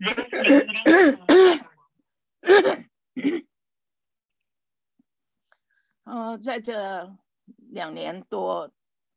在这2年多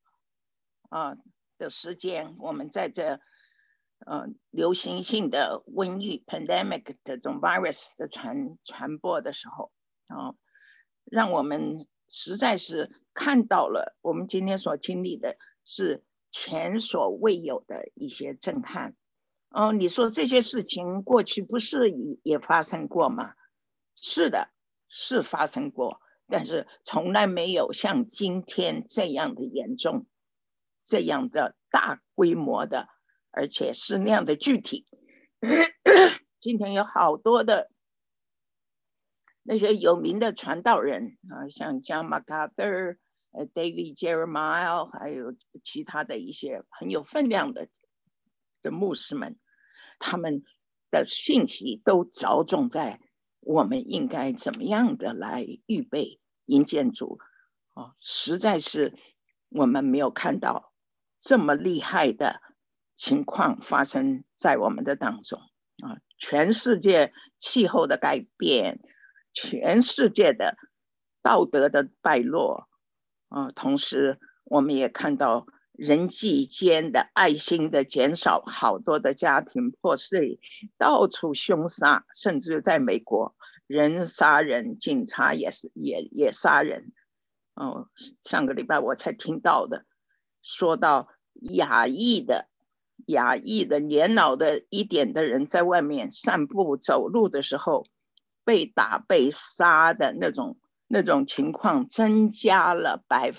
的时间，我们在这流行性的瘟疫 pandemic 的这种 virus 的传播的时候，让我们实在是看到了我们今天所经历的是前所未有的一些震撼。你说这些事情过去不是也发生过吗？是的，是发生过，但是从来没有像今天这样的严重，这样的大规模的，而且是那样的具体。今天有好多的那些有名的传道人像 John MacArthur、David Jeremiah， 还有其他的一些很有分量的牧师们，他们的讯息都着重在我们应该怎么样的来预备迎接主。实在是我们没有看到这么厉害的情况发生在我们的当中。全世界气候的改变，全世界的道德的败落，同时我们也看到人际间的爱心的减少，好多的家庭破碎，到处凶杀，甚至在美国人杀人，警察也杀人。上个礼拜我才听到的，说到亚裔的年老的一点的人在外面散步走路的时候被打被杀的那种情况增加了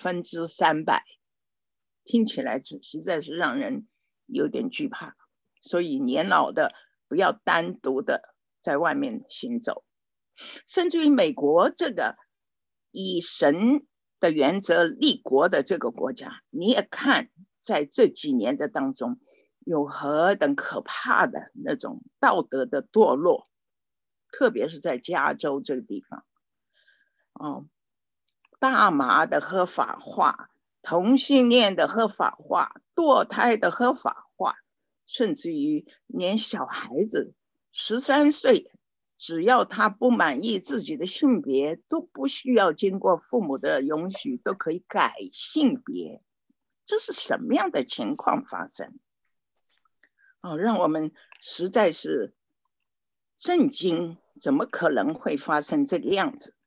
300%，听起来实在是让人有点惧怕。所以年老的不要单独的在外面行走。甚至于美国这个以神的原则立国的这个国家，你也看在这几年的当中有何等可怕的那种道德的堕落，特别是在加州这个地方。大麻的合法化，同性恋的合法化，堕胎的合法化，甚至于连小孩子13岁，只要他不满意自己的性别，都不需要经过父母的允许，都可以改性别。这是什么样的情况发生？让我们实在是震惊，怎么可能会发生这个样子？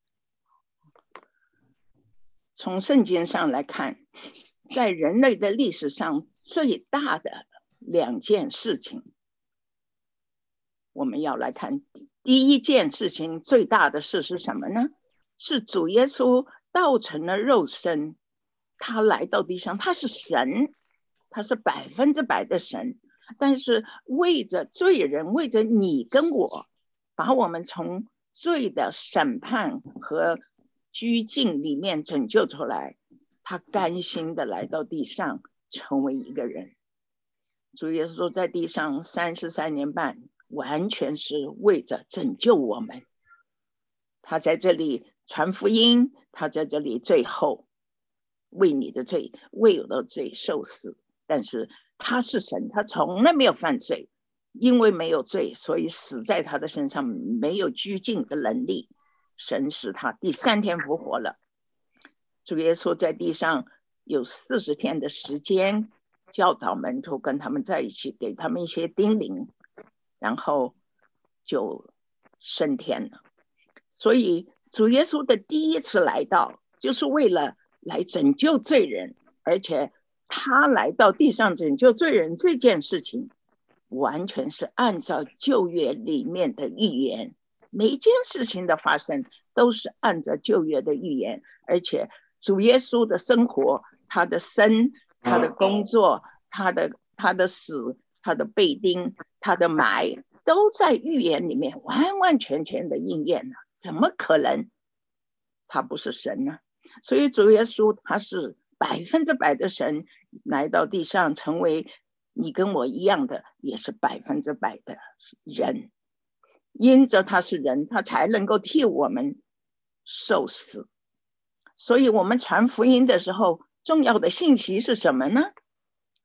从圣经上来看，在人类的历史上最大的2件事情，我们要来看。第一件事情，最大的事是什么呢？是主耶稣道成了肉身，他来到地上，他是神，他是100%的神，但是为着罪人，为着你跟我，把我们从罪的审判和拘禁里面拯救出来，他甘心的来到地上成为一个人。主耶稣在地上33年半，完全是为着拯救我们。他在这里传福音，他在这里最后为你的罪，为我的罪受死。但是他是神，他从来没有犯罪，因为没有罪，所以死在他的身上没有拘禁的能力。神使他第3天复活了。主耶稣在地上有40天的时间教导门徒，跟他们在一起，给他们一些叮咛，然后就升天了。所以主耶稣的第1次来到，就是为了来拯救罪人，而且他来到地上拯救罪人这件事情，完全是按照旧约里面的预言，每一件事情的发生都是按照旧约的预言。而且主耶稣的生活，他的生，他的工作，他的死，他的被钉，他的埋，都在预言里面完完全全的应验了。怎么可能他不是神呢？所以主耶稣他是100%的神，来到地上成为你跟我一样的，也是100%的人。因着他是人，他才能够替我们受死。所以我们传福音的时候，重要的信息是什么呢？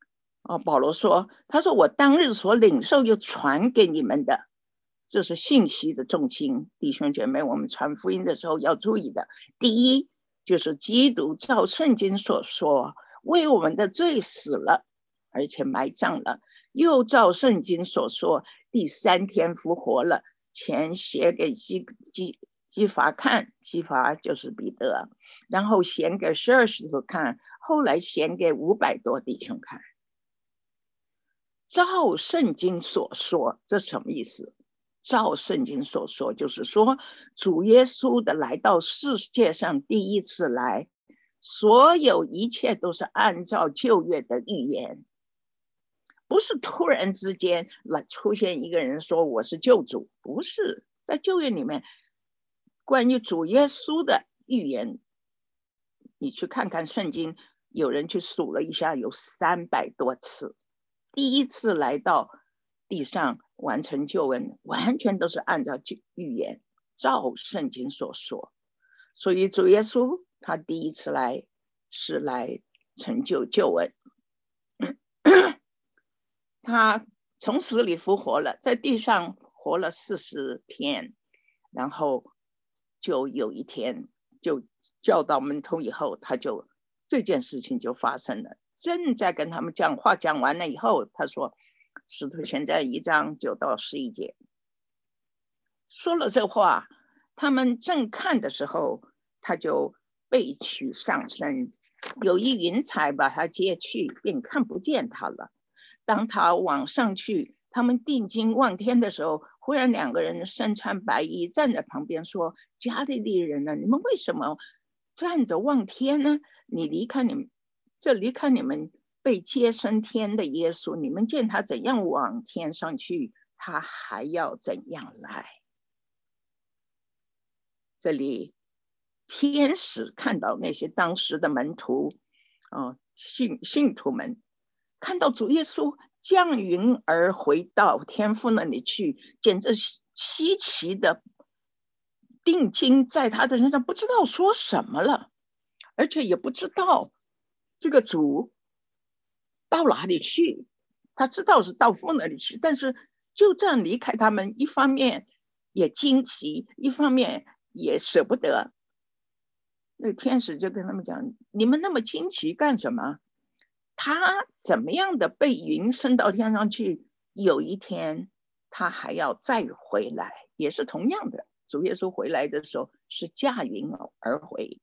保罗说，他说我当日所领受又传给你们的，这是信息的重心。弟兄姐妹，我们传福音的时候要注意的，第一就是基督照圣经所说，为我们的罪死了，而且埋葬了，又照圣经所说，第3天复活了。前写给基法看，基法就是彼得，然后显给12使徒看，后来显给500多弟兄看。照圣经所说，这什么意思？照圣经所说，就是说主耶稣的来到世界上第一次来，所有一切都是按照旧约的预言，不是突然之间出现一个人说我是救主，不是。在旧约里面关于主耶稣的预言，你去看看圣经，有人去数了一下，有300多次。第一次来到地上完成救恩，完全都是按照预言，照圣经所说。所以主耶稣他第一次来是来成就救恩，他从死里复活了，在地上活了40天，然后就有一天就教导门徒以后，这件事情就发生了。正在跟他们讲话，讲完了以后，他说使徒行传1章9到11节，说了这话，他们正看的时候，他就被取上升，有一云彩把他接去，并看不见他了。当他往上去，他们定睛望天的时候，忽然2个人身穿白衣站在旁边说，加利利人呢，你们为什么站着望天呢？离开你们被接升天的耶稣，你们见他怎样往天上去，他还要怎样来。这里天使看到那些当时的门徒信徒们看到主耶稣降云而回到天父那里去，简直稀奇的定睛在他的身上，不知道说什么了，而且也不知道这个主到哪里去。他知道是到父那里去，但是就这样离开他们，一方面也惊奇，一方面也舍不得。那天使就跟他们讲，你们那么惊奇干什么？他怎么样的被云升到天上去，有一天他还要再回来，也是同样的。主耶稣回来的时候是驾云而回，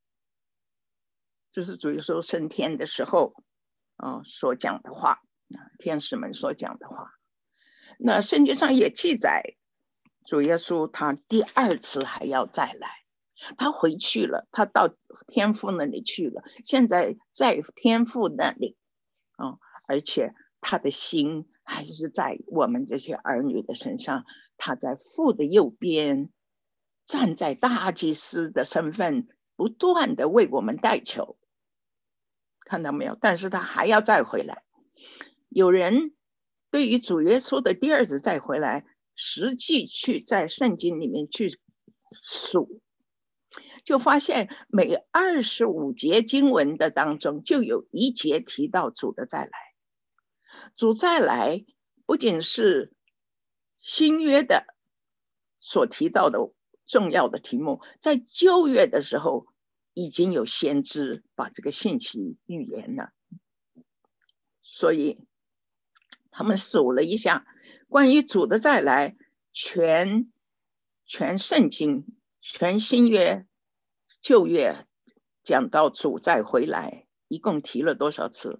这是主耶稣升天的时候所讲的话，天使们所讲的话。那圣经上也记载，主耶稣他第2次还要再来，他回去了，他到天父那里去了，现在在天父那里而且他的心还是在我们这些儿女的身上，他在父的右边，站在大祭司的身份，不断的为我们代求，看到没有？但是他还要再回来。有人对于主耶稣的第2次再回来，实际去在圣经里面去数，就发现每25节经文的当中，就有1节提到主的再来。主再来不仅是新约的所提到的重要的题目，在旧约的时候已经有先知把这个信息预言了。所以他们数了一下，关于主的再来，全圣经、全新约、旧约讲到主再回来，一共提了多少次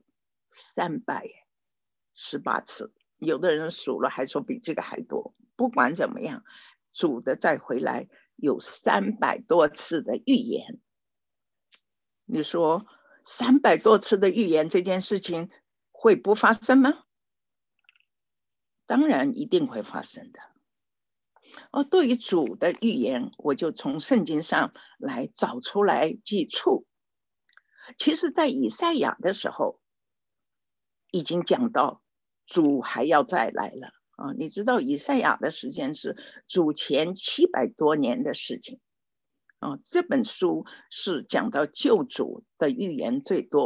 ？318次。有的人数了还说比这个还多。不管怎么样，主的再回来有300多次的预言。你说300多次的预言，这件事情会不发生吗？当然一定会发生的。对于主的预言，我就从圣经上来找出来几处。其实在以赛亚的时候已经讲到主还要再来了你知道以赛亚的时间是主前700多年的事情这本书是讲到救主的预言最多，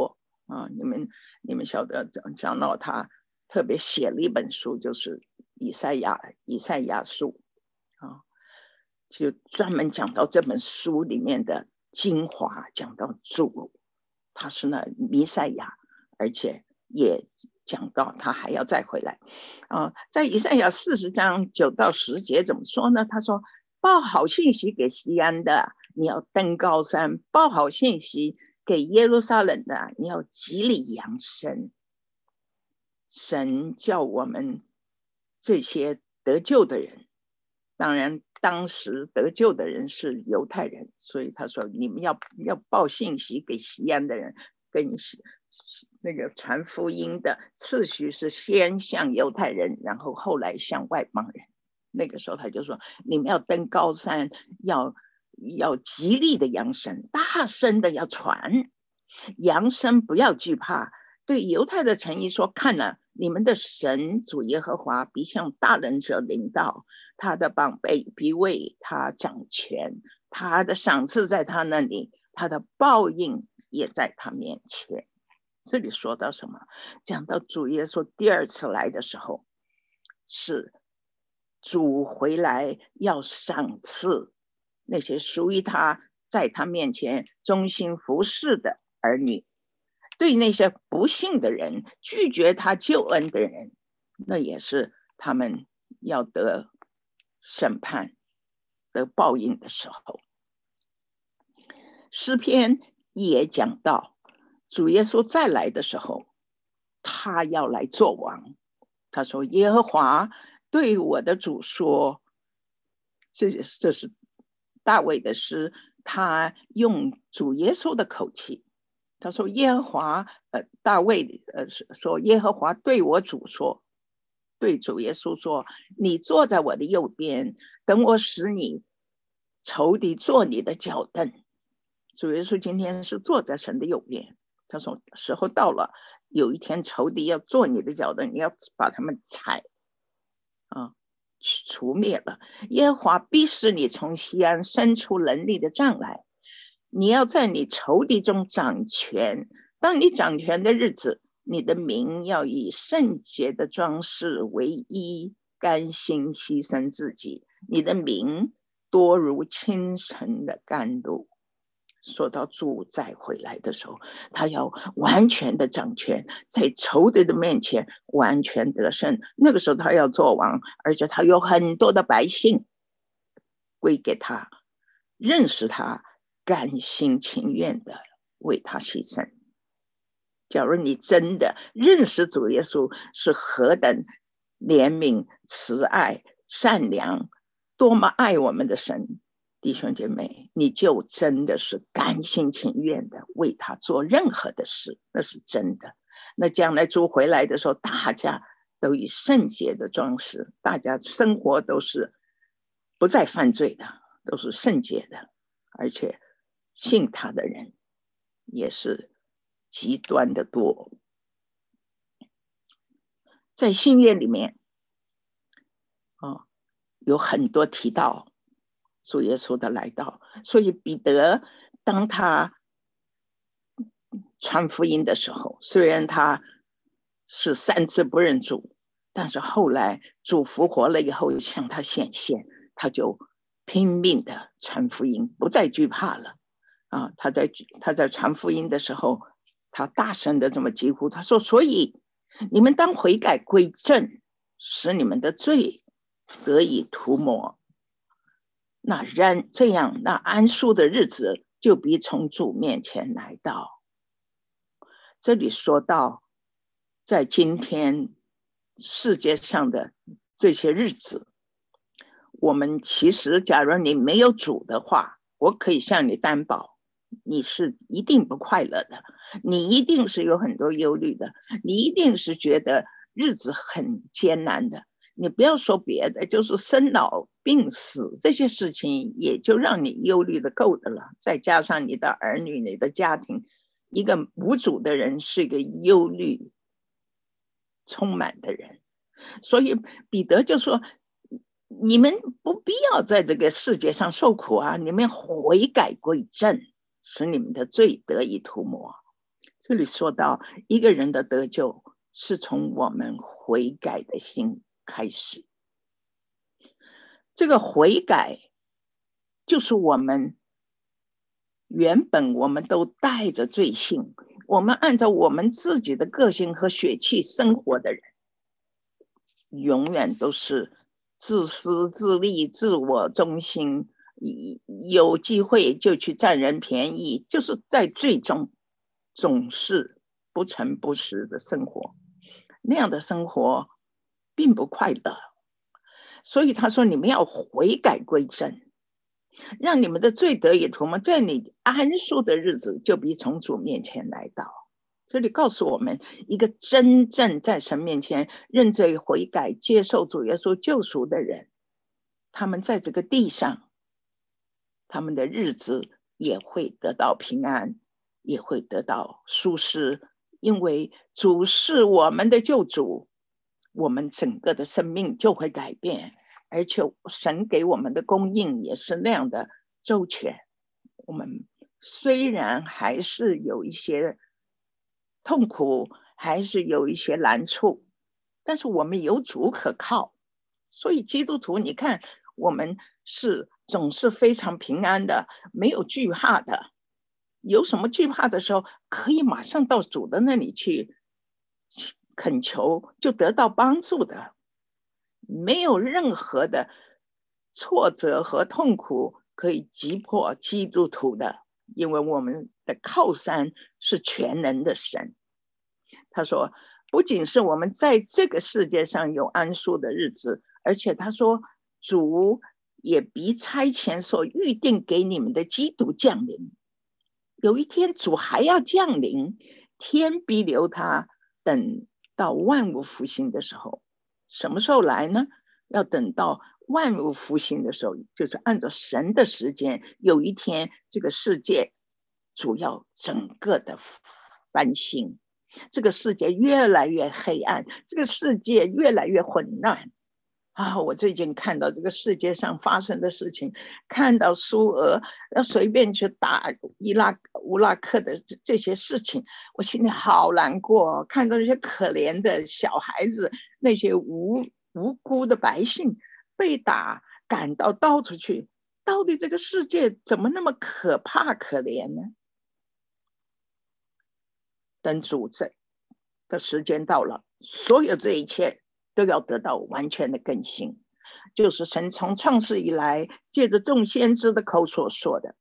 啊，你们晓得长老他特别写了一本书，就是以赛亚书啊，就专门讲到这本书里面的精华，讲到主他是那弥赛亚，而且也讲到他还要再回来啊。在以赛亚40章9到10节怎么说呢？他说：报好信息给西安的，你要登高山；报好信息给耶路撒冷的，你要极力扬声。神叫我们这些得救的人，当然当时得救的人是犹太人，所以他说你们要报信息给西安的人，跟那个传福音的次序是先向犹太人，然后后来向外邦人。那个时候他就说你们要登高山，要极力的扬声，大声的要传，扬声不要惧怕。对犹太的诚意说，看了你们的神主耶和华必向大能者临到，他的膀臂必为他掌权，他的赏赐在他那里，他的报应也在他面前。这里说到什么？讲到主耶稣第2次来的时候，是主回来要赏赐那些属于他在他面前忠心服侍的儿女，对那些不信的人，拒绝他救恩的人，那也是他们要得审判得报应的时候。诗篇也讲到主耶稣再来的时候，他要来做王。他说耶和华对我的主说，这是大卫的诗，他用主耶稣的口气，他说耶和华大卫说耶和华对我主说，对主耶稣说，你坐在我的右边，等我使你仇敌做你的脚凳。主耶稣今天是坐在神的右边，他说时候到了，有一天仇敌要做你的脚凳，你要把他们踩除灭了。耶和华必使你从西安伸出能力的杖来，你要在你仇敌中掌权。当你掌权的日子，你的名要以圣洁的装饰为衣，甘心牺牲自己，你的名多如清晨的甘露。说到主再回来的时候，他要完全的掌权，在仇敌的面前完全得胜。那个时候他要做王，而且他有很多的百姓归给他，认识他，甘心情愿的为他牺牲。假如你真的认识主耶稣是何等怜悯、慈爱、善良，多么爱我们的神，弟兄姐妹，你就真的是甘心情愿的为他做任何的事，那是真的。那将来主回来的时候，大家都以圣洁的装饰，大家生活都是不再犯罪的，都是圣洁的，而且信他的人也是极端的多。在新约里面有很多提到主耶稣的来到，所以彼得当他传福音的时候，虽然他是3次不认主，但是后来主复活了以后向他显现，他就拼命的传福音，不再惧怕了他在传福音的时候，他大声的这么疾呼，他说所以你们当悔改归正，使你们的罪得以涂抹，那这样那安舒的日子就必从主面前来到。这里说到在今天世界上的这些日子，我们其实假如你没有主的话，我可以向你担保，你是一定不快乐的，你一定是有很多忧虑的，你一定是觉得日子很艰难的。你不要说别的，就是生老病死这些事情也就让你忧虑的够的了，再加上你的儿女，你的家庭，一个无主的人是一个忧虑充满的人。所以彼得就说你们不必要在这个世界上受苦啊，你们悔改归正，使你们的罪得以涂抹。 这里说到一个人的得救是从我们悔改的心开始。这个悔改就是我们原本我们都带着罪性，我们按照我们自己的个性和血气生活的人，永远都是自私自利、自我中心，有机会就去占人便宜，就是在最终总是不诚不实的生活。那样的生活并不快乐，所以他说你们要悔改归正，让你们的罪得以涂抹，在你安舒的日子就必从主面前来到。这里告诉我们，一个真正在神面前认罪悔改接受主耶稣救赎的人，他们在这个地上他们的日子也会得到平安，也会得到舒适，因为主是我们的救主，我们整个的生命就会改变，而且神给我们的供应也是那样的周全。我们虽然还是有一些痛苦，还是有一些难处，但是我们有主可靠，所以基督徒你看我们是总是非常平安的，没有惧怕的。有什么惧怕的时候，可以马上到主的那里去恳求，就得到帮助的。没有任何的挫折和痛苦可以击破基督徒的，因为我们的靠山是全能的神。他说不仅是我们在这个世界上有安舒的日子，而且他说主也必差遣所预定给你们的基督降临。有一天主还要降临，天必留他，等到万物复兴的时候。什么时候来呢？要等到万物复兴的时候，就是按照神的时间，有一天这个世界主要整个的翻新，这个世界越来越黑暗，这个世界越来越混乱啊！我最近看到这个世界上发生的事情，看到苏俄要随便去打乌拉克的这些事情，我心里好难过。看到那些可怜的小孩子，那些无辜的百姓被打赶到处去，到底这个世界怎么那么可怕可怜呢？等主的时间到了，所有这一切都要得到完全的更新，就是神从创世以来借着众先知的口所说的。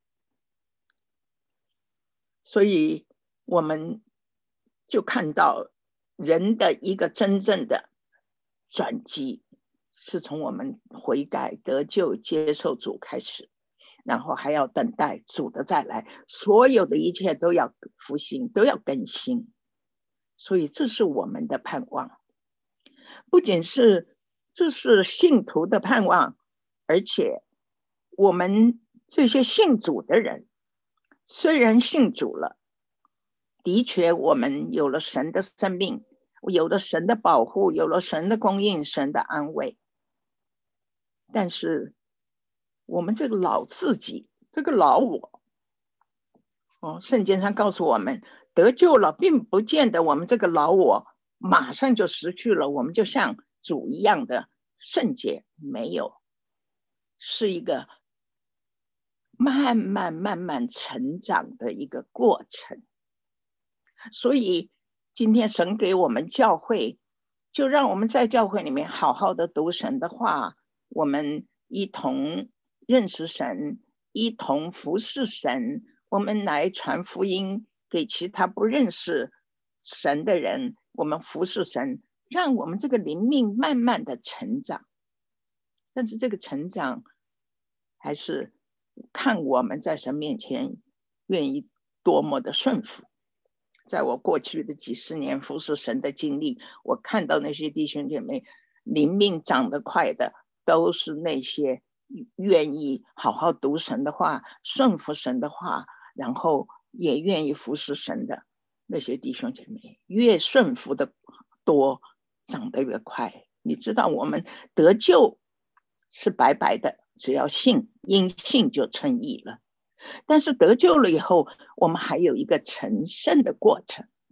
所以我们就看到人的一个真正的转机是从我们悔改得救接受主开始，然后还要等待主的再来，所有的一切都要复兴，都要更新。所以这是我们的盼望，不仅是这是信徒的盼望，而且我们这些信主的人虽然信主了，的确我们有了神的生命，有了神的保护，有了神的供应，神的安慰，但是我们这个老自己，这个老我，圣经上告诉我们，得救了并不见得我们这个老我马上就失去了，我们就像主一样的圣洁，没有，是一个慢慢成长的一个过程。所以今天神给我们教会，就让我们在教会里面好好的读神的话，我们一同认识神，一同服侍神，我们来传福音给其他不认识神的人，我们服侍神，让我们这个灵命慢慢的成长。但是这个成长还是看我们在神面前愿意多么的顺服。在我过去的几十年服侍神的经历，我看到那些弟兄姐妹灵命长得快的，都是那些愿意好好读神的话，顺服神的话，然后也愿意服侍神的那些弟兄姐妹，越顺服的多，长得越快。你知道我们得救是白白的，只要信，因信就称义了。但是得救了以后，我们还有一个成圣的过程。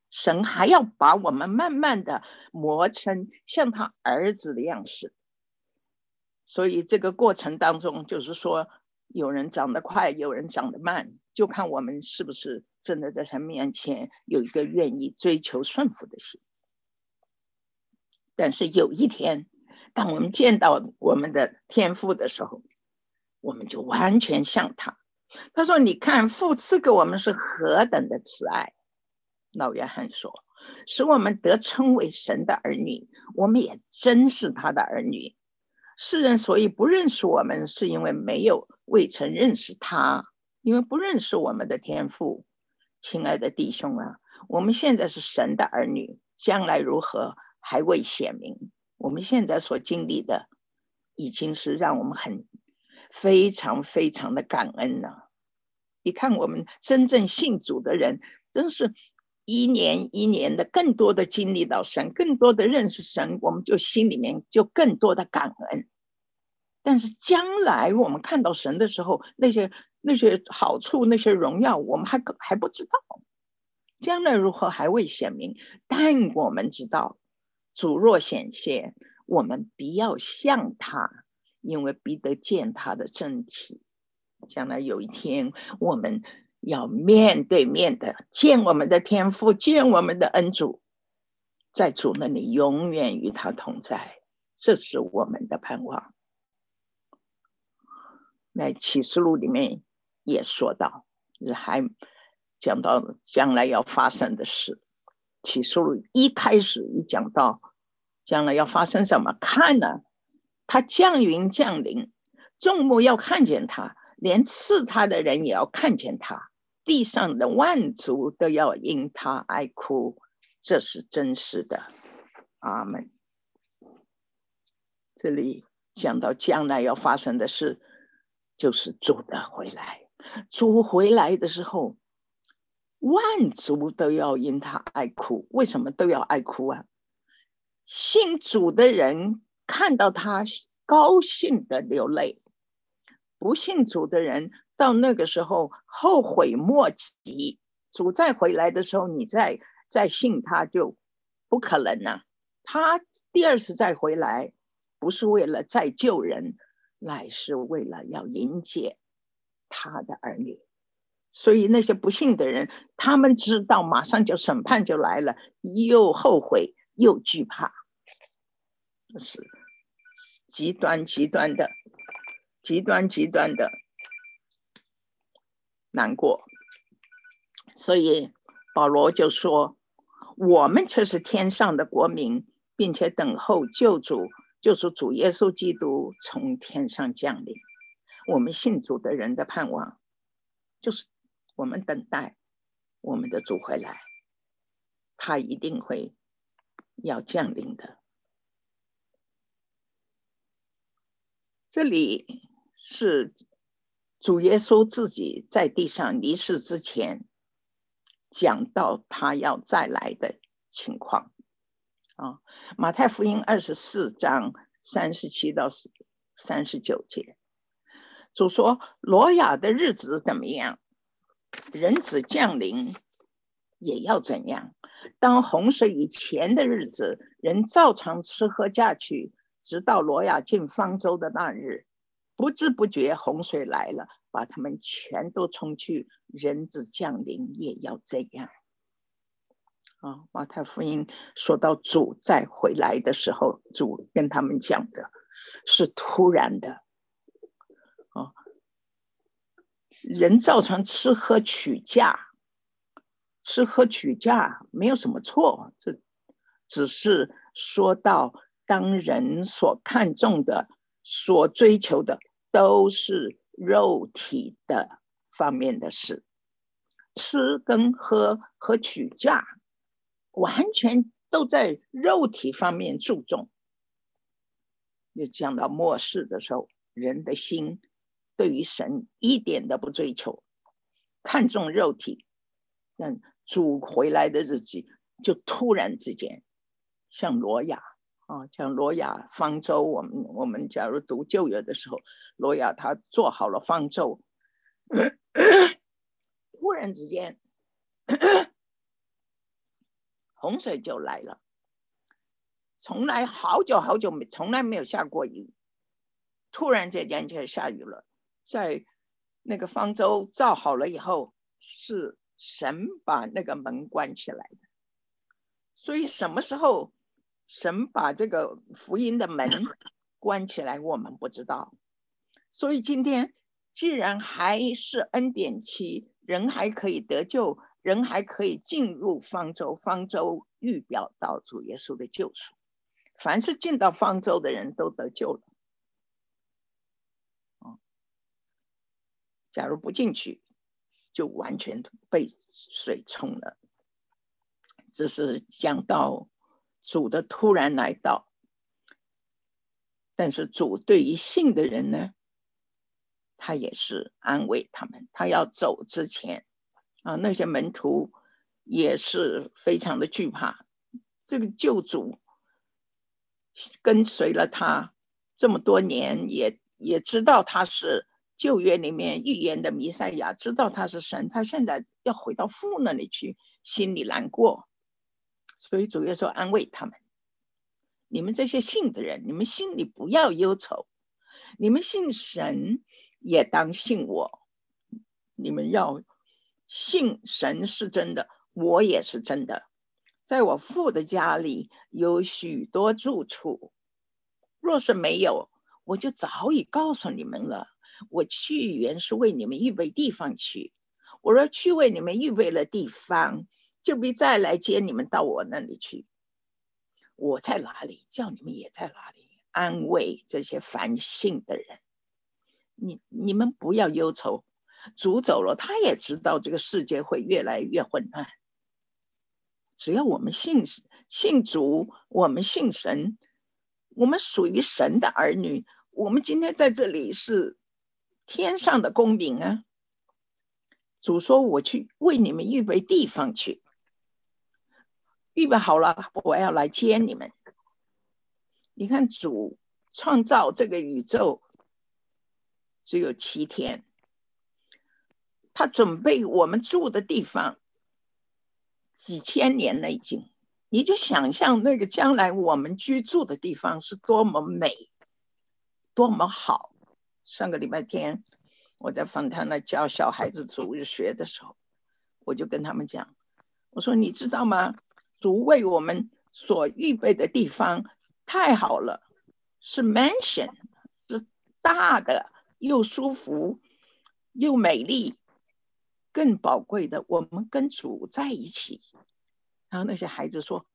神还要把我们慢慢的磨成像他儿子的样式。所以这个过程当中，就是说有人长得快，有人长得慢，就看我们是不是真的在神面前有一个愿意追求顺服的心。但是有一天，当我们见到我们的天父的时候，我们就完全像他。他说，你看父赐给我们是何等的慈爱。老约翰说，使我们得称为神的儿女，我们也真是他的儿女。世人所以不认识我们，是因为没有未曾认识他，因为不认识我们的天父。亲爱的弟兄啊，我们现在是神的儿女，将来如何还未显明。我们现在所经历的已经是让我们非常非常的感恩了。你看我们真正信主的人，真是一年一年的更多的经历到神，更多的认识神，我们就心里面就更多的感恩。但是将来我们看到神的时候，那些好处，那些荣耀，我们还不知道，将来如何还未显明。但我们知道，主若显现，我们必要像他，因为必得见他的真体。将来有一天，我们要面对面的见我们的天父，见我们的恩主，在主那里永远与他同在，这是我们的盼望。在启示录里面也说到，还讲到将来要发生的事。启示录一开始一讲到将来要发生什么，看了他降云降临，众目要看见他，连刺他的人也要看见他，地上的万族都要因他哀哭，这是真实的。阿们。这里讲到将来要发生的事，就是主的回来。主回来的时候，万族都要因他哀哭。为什么都要哀哭啊？信主的人看到他高兴的流泪，不信主的人到那个时候后悔莫及。主再回来的时候，你再信他就不可能了。他第二次再回来，不是为了再救人，乃是为了要迎接他的儿女。所以那些不信的人，他们知道马上就审判就来了，又后悔又惧怕，这是极端的难过。所以保罗就说，我们却是天上的国民，并且等候救主，就是主耶稣基督从天上降临。我们信主的人的盼望，就是我们等待我们的主回来，他一定会要降临的。这里是主耶稣自己在地上离世之前讲到他要再来的情况。马太福音24章37到39节，主说，挪亚的日子怎么样，人子降临也要怎样。当洪水以前的日子，人照常吃喝嫁娶，直到挪亚进方舟的那日，不知不觉洪水来了，把他们全都冲去。人子降临也要这样。马太福音说到主再回来的时候，主跟他们讲的是突然的。人照常吃喝娶嫁，吃喝娶嫁没有什么错，这只是说到当人所看重的、所追求的都是肉体的方面的事。吃跟喝和娶嫁完全都在肉体方面注重。就讲到末世的时候，人的心对于神一点都不追求，看重肉体。主回来的日子就突然之间，像挪亚像挪亚方舟，我们假如读旧约的时候，挪亚他做好了方舟，突然之间洪水就来了。从来好久好久从来没有下过雨，突然之间就下雨了。在那个方舟造好了以后，是神把那个门关起来的。所以什么时候神把这个福音的门关起来，我们不知道。所以今天既然还是恩典期，人还可以得救，人还可以进入方舟，方舟预表到主耶稣的救赎。凡是进到方舟的人都得救了。假如不进去，就完全被水冲了。这是讲到主的突然来到，但是主对于信的人呢，他也是安慰他们。他要走之前那些门徒也是非常的惧怕。这个救主跟随了他这么多年，也知道他是旧约里面预言的弥赛亚，知道他是神，他现在要回到父那里去，心里难过。所以主耶稣安慰他们，你们这些信的人，你们心里不要忧愁，你们信神也当信我，你们要信神是真的，我也是真的。在我父的家里有许多住处，若是没有，我就早已告诉你们了。我去原是为你们预备地方去，我若去为你们预备了地方，就必再来接你们到我那里去。我在哪里，叫你们也在哪里。安慰这些烦信的人，你们不要忧愁，主走了，他也知道这个世界会越来越混乱。只要我们信主，我们信神，我们属于神的儿女，我们今天在这里是天上的公民啊。主说我去为你们预备地方去，预备好了，我要来接你们。你看主创造这个宇宙只有7天，他准备我们住的地方几千年了已经。你就想象那个将来我们居住的地方是多么美，多么好。上个礼拜天我在访谈那教小孩子主日学的时候，我就跟他们讲，我说你知道吗，主为我们所预备的地方太好了，是 mansion， 是大的，又舒服又美丽，更宝贵的我们跟主在一起。然后那些孩子说，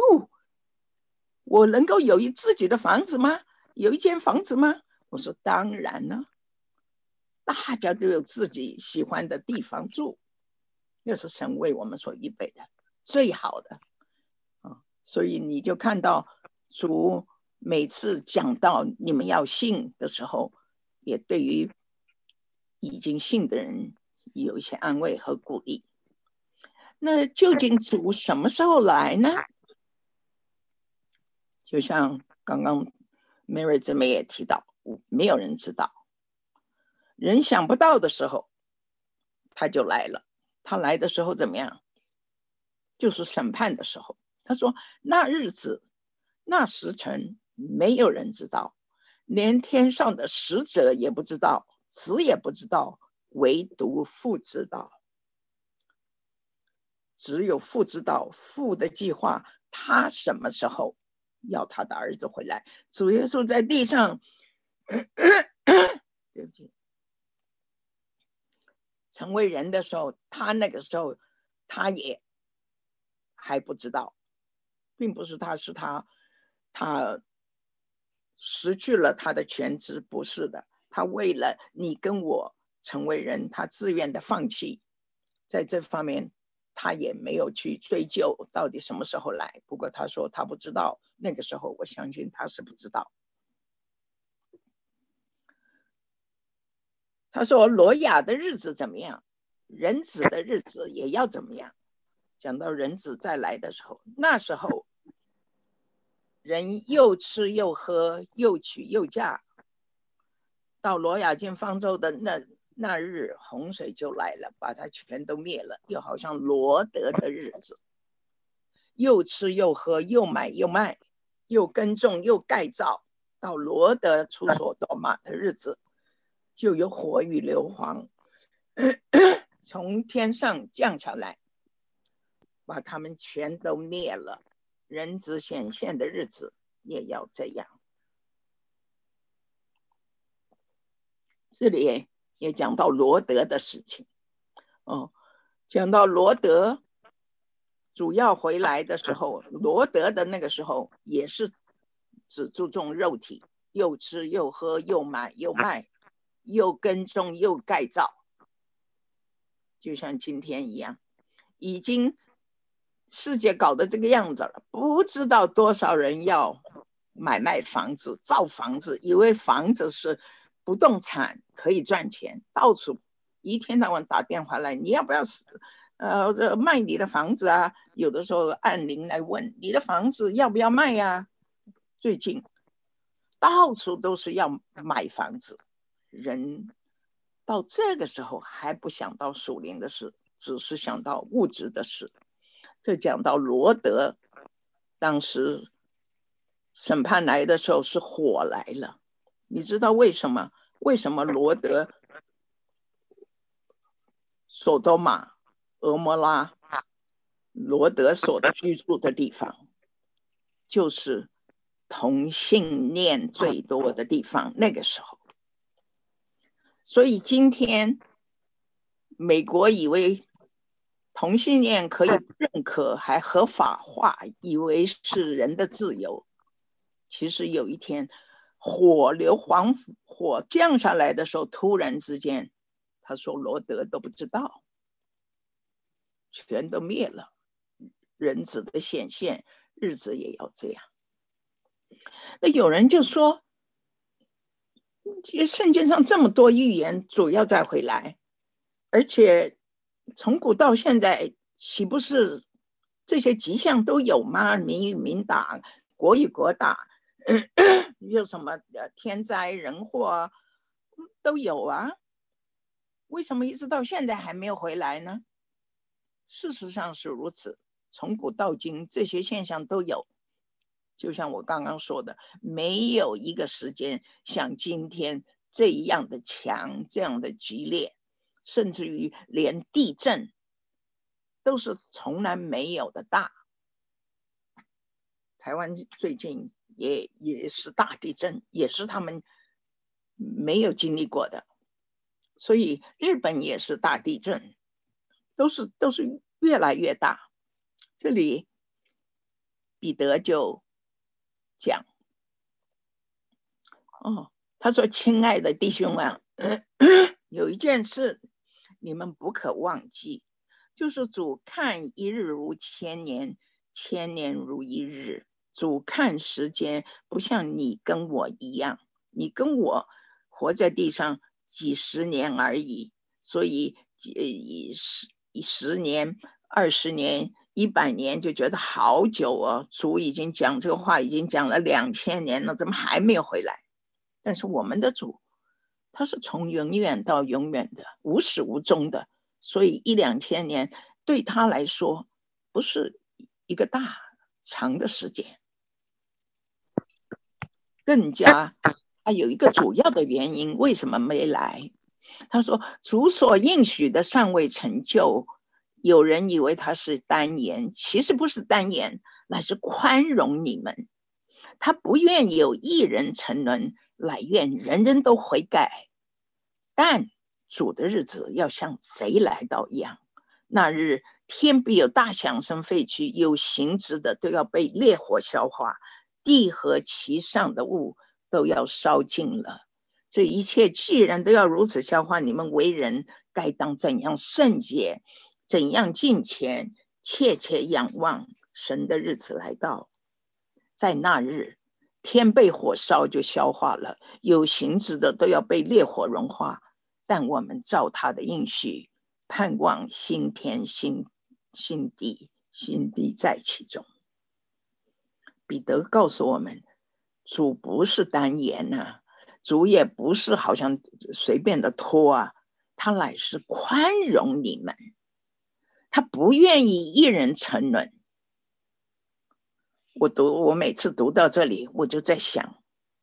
我能够有自己的房子吗？有一间房子吗？我说当然了，大家都有自己喜欢的地方住，那是神为我们所预备的最好的。所以你就看到主每次讲到你们要信的时候，也对于已经信的人有一些安慰和鼓励。那究竟主什么时候来呢？就像刚刚 Mary 这边也提到，没有人知道，人想不到的时候他就来了。他来的时候怎么样？就是审判的时候。他说那日子那时辰没有人知道，连天上的使者也不知道，子也不知道，唯独父知道。只有父知道父的计划，他什么时候要他的儿子回来。主耶稣在地上对不起，成为人的时候，他那个时候他也还不知道，并不是他失去了他的全知，不是的，他为了你跟我成为人，他自愿的放弃。在这方面他也没有去追究到底什么时候来，不过他说他不知道，那个时候我相信他是不知道。他说挪亚的日子怎么样，人子的日子也要怎么样。讲到人子再来的时候，那时候人又吃又喝，又娶又嫁。到挪亚进方舟的那日，洪水就来了，把它全都灭了，又好像罗德的日子。 又吃又喝，又买又卖，又耕种又盖造。到罗德出所多玛的日子，就有火与硫磺从天上降下来，把他们全都灭了。人子显现的日子也要这样。这里也讲到罗德的事情。讲到罗德主要回来的时候，罗德的那个时候也是只注重肉体，又吃又喝，又买又卖，又耕种又盖造，就像今天一样，已经世界搞得这个样子了，不知道多少人要买卖房子、造房子，以为房子是不动产可以赚钱，到处一天到晚打电话来，你要不要卖你的房子啊？有的时候按铃来问你的房子要不要卖啊？最近到处都是要买房子，人到这个时候还不想到属灵的事，只是想到物质的事。这讲到罗德，当时审判来的时候是火来了，你知道为什么？为什么罗德、索多玛、俄摩拉、罗德所居住的地方，就是同性恋最多的地方，那个时候。所以今天美国以为同性恋可以认可还合法化，以为是人的自由。其实有一天硫磺火降下来的时候，突然之间他说罗德都不知道，全都灭了。人子的显现日子也要这样。那有人就说圣经上这么多预言主要再回来，而且从古到现在岂不是这些迹象都有吗？民与民打，国与国打，有什么天灾人祸都有啊，为什么一直到现在还没有回来呢？事实上是如此，从古到今这些现象都有。就像我刚刚说的，没有一个时间像今天这样的强，这样的剧烈，甚至于连地震都是从来没有的大。台湾最近也是大地震，也是他们没有经历过的。所以日本也是大地震，都是越来越大。这里彼得就讲，他说：“亲爱的弟兄啊，有一件事你们不可忘记，就是主看一日如千年，千年如一日。主看时间不像你跟我一样，你跟我活在地上几十年而已，所以10年、20年、100年就觉得好久哦。主已经讲这个话，已经讲了2000年了，怎么还没有回来？但是我们的主，他是从永远到永远的，无始无终的，所以1、2千年对他来说不是一个大长的时间。更加他有一个主要的原因，为什么没来？他说主所应许的尚未成就，有人以为他是单言，其实不是单言，乃是宽容你们。他不愿有一人沉沦，乃愿人人都悔改。但主的日子要像贼来到一样，那日天必有大响声废去，有形质的都要被烈火消化，地和其上的物都要烧尽了。这一切既然都要如此消化，你们为人该当怎样圣洁，怎样敬虔，切切仰望神的日子来到。在那日，天被火烧就消化了，有形质的都要被烈火融化。但我们照他的应许，盼望新天新地，新地在其中。彼得告诉我们，主不是单言啊，主也不是好像随便的拖啊，他乃是宽容你们，他不愿意一人沉沦。 我每次读到这里，我就在想，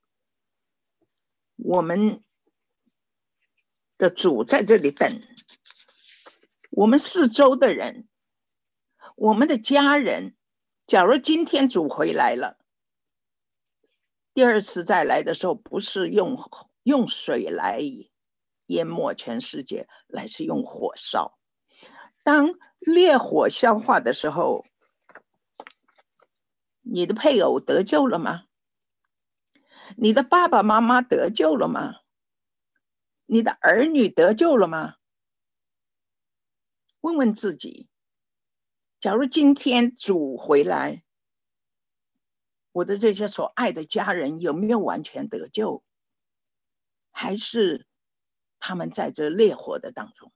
我们的主在这里等，我们四周的人，我们的家人，假如今天主回来了，第二次再来的时候，不是用水来淹没全世界，乃是用火烧。当烈火消化的时候，你的配偶得救了吗？你的爸爸妈妈得救了吗？你的儿女得救了吗？问问自己，假如今天主回来，我的这些所爱的家人有没有完全得救？还是他们在这烈火的当中？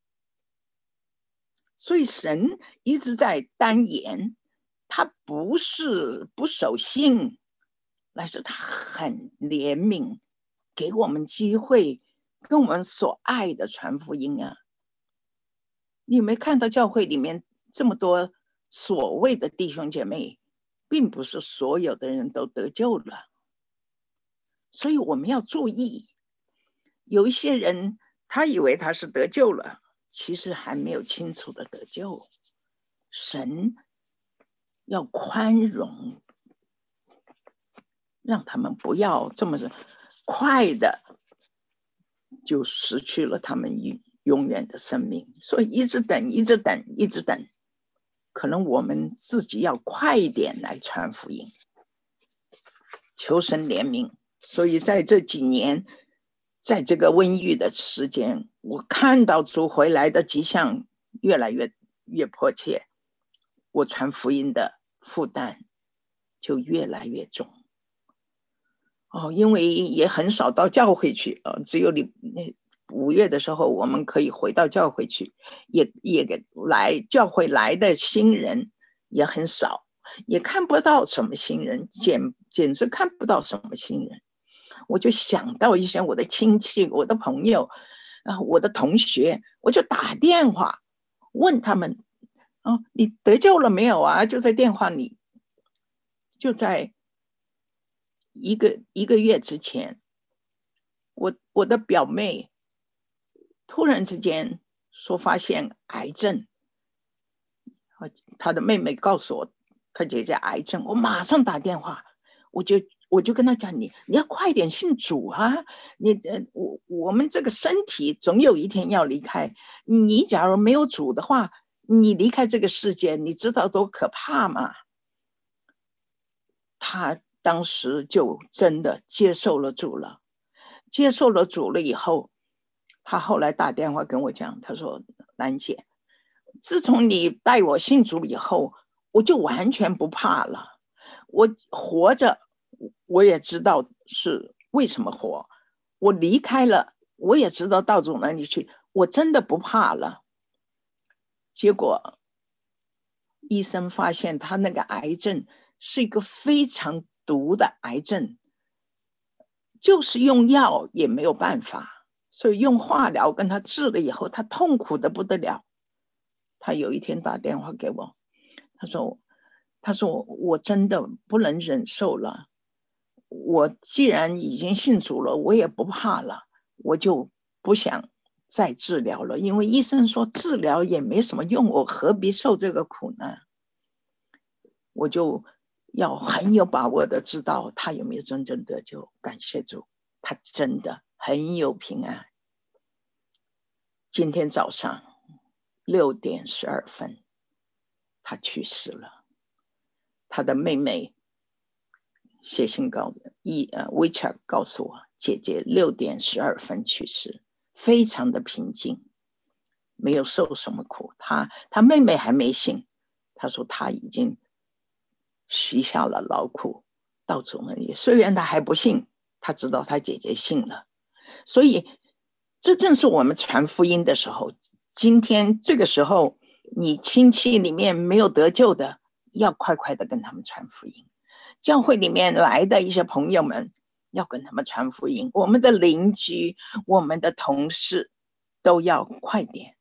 所以神一直在单言，他不是不守信，乃是他很怜悯，给我们机会跟我们所爱的传福音啊。你有没有看到教会里面这么多所谓的弟兄姐妹，并不是所有的人都得救了。所以我们要注意，有一些人他以为他是得救了，其实还没有清楚的得救。神要宽容，让他们不要这么快的就失去了他们永远的生命。所以一直等，一直等，一直等，可能我们自己要快一点来传福音，求神怜悯。所以在这几年，在这个瘟疫的时间，我看到主回来的迹象越来越迫切，我传福音的负担就越来越重。因为也很少到教会去，只有5月的时候我们可以回到教会去，也来教会来的新人也很少，也看不到什么新人，简直看不到什么新人。我就想到一些我的亲戚、我的朋友、我的同学，我就打电话问他们，你得救了没有啊？就在电话里，就在一个月之前，我的表妹突然之间说发现癌症，她的妹妹告诉我她姐姐癌症，我马上打电话，我就跟她讲，你要快点信主啊！我们这个身体总有一天要离开，你假如没有主的话，你离开这个世界，你知道多可怕吗？她当时就真的接受了主了。接受了主了以后，他后来打电话跟我讲，他说：“兰姐，自从你带我信主以后，我就完全不怕了。我活着，我也知道是为什么活；我离开了，我也知道到主那里去，我真的不怕了。”结果医生发现他那个癌症是一个非常毒的癌症，就是用药也没有办法，所以用化疗跟他治了以后，他痛苦的不得了。他有一天打电话给我，他说我真的不能忍受了，我既然已经信主了，我也不怕了，我就不想再治疗了，因为医生说治疗也没什么用，我何必受这个苦呢？我就要很有把握的知道他有没有真正得救。感谢主，他真的很有平安。今天早上6点12分，他去世了。他的妹妹写信WeChat 告诉我，姐姐6点12分去世，非常的平静，没有受什么苦。他妹妹还没信，他说他已经许下了劳苦到主那里，虽然他还不信，他知道他姐姐信了。所以这正是我们传福音的时候。今天这个时候，你亲戚里面没有得救的，要快快的跟他们传福音。教会里面来的一些朋友们，要跟他们传福音。我们的邻居、我们的同事，都要快点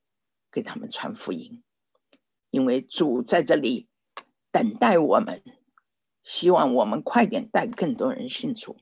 给他们传福音，因为主在这里等待我们， 希望我们快点带更多人信主。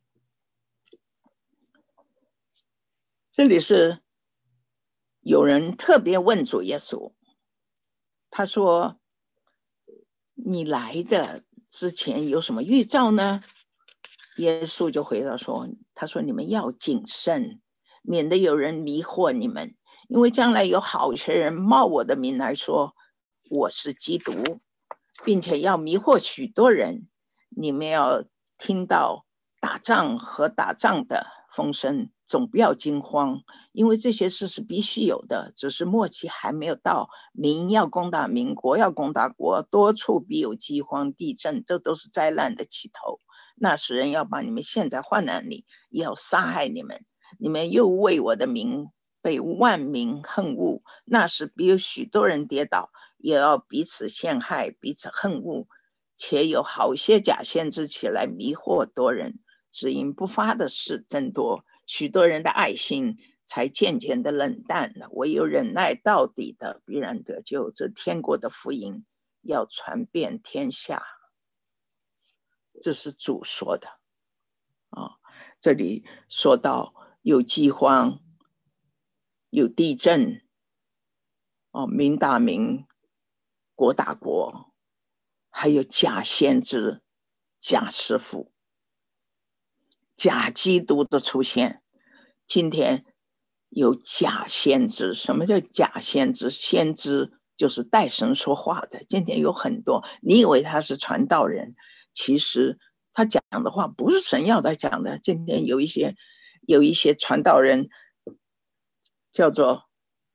这里是有人特别问主耶稣，他说你来的之前有什么预兆呢？耶稣就回答说，他说你们要谨慎，免得有人迷惑你们，因为将来有好些人冒我的名来说我是基督，并且要迷惑许多人。你们要听到打仗和打仗的风声，总不要惊慌，因为这些事是必须有的，只是末期还没有到。民要攻打民，国要攻打国，多处必有饥荒、地震，这都是灾难的起头。那时人要把你们陷在患难里，也要杀害你们。你们又为我的名被万民恨恶，那时必有许多人跌倒，也要彼此陷害，彼此恨恶。且有好些假先知起来迷惑多人，只因不发的事增多，许多人的爱心才渐渐的冷淡了。唯有忍耐到底的必然得救。这天国的福音要传遍天下，这是主说的啊。这里说到有饥荒，有地震，民打民，国打国，还有假先知、假师傅、假基督的出现。今天有假先知。什么叫假先知？先知就是代神说话的。今天有很多，你以为他是传道人，其实他讲的话不是神要他讲的。今天有一些传道人叫做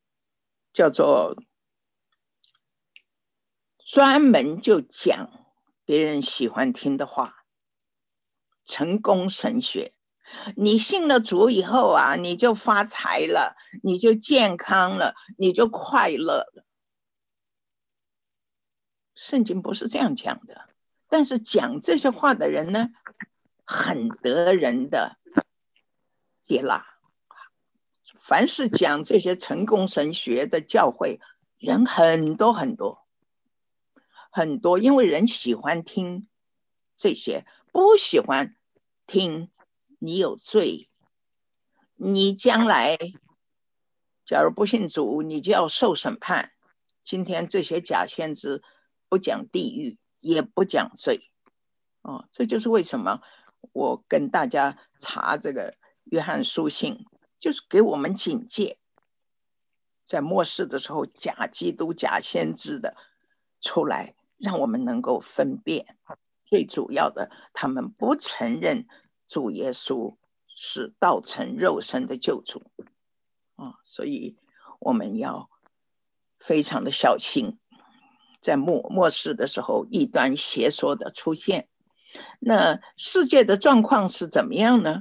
专门就讲别人喜欢听的话，成功神学。你信了主以后啊，你就发财了，你就健康了，你就快乐了。圣经不是这样讲的，但是讲这些话的人呢，很得人的接纳。凡是讲这些成功神学的教会，人很多很多很多，因为人喜欢听这些，不喜欢听你有罪，你将来假如不信主，你就要受审判。今天这些假先知不讲地狱，也不讲罪，这就是为什么我跟大家查这个约翰书信，就是给我们警戒，在末世的时候，假基督、假先知的出来，让我们能够分辨。最主要的，他们不承认主耶稣是道成肉身的救主，所以我们要非常的小心，在末世的时候，异端邪说的出现。那世界的状况是怎么样呢？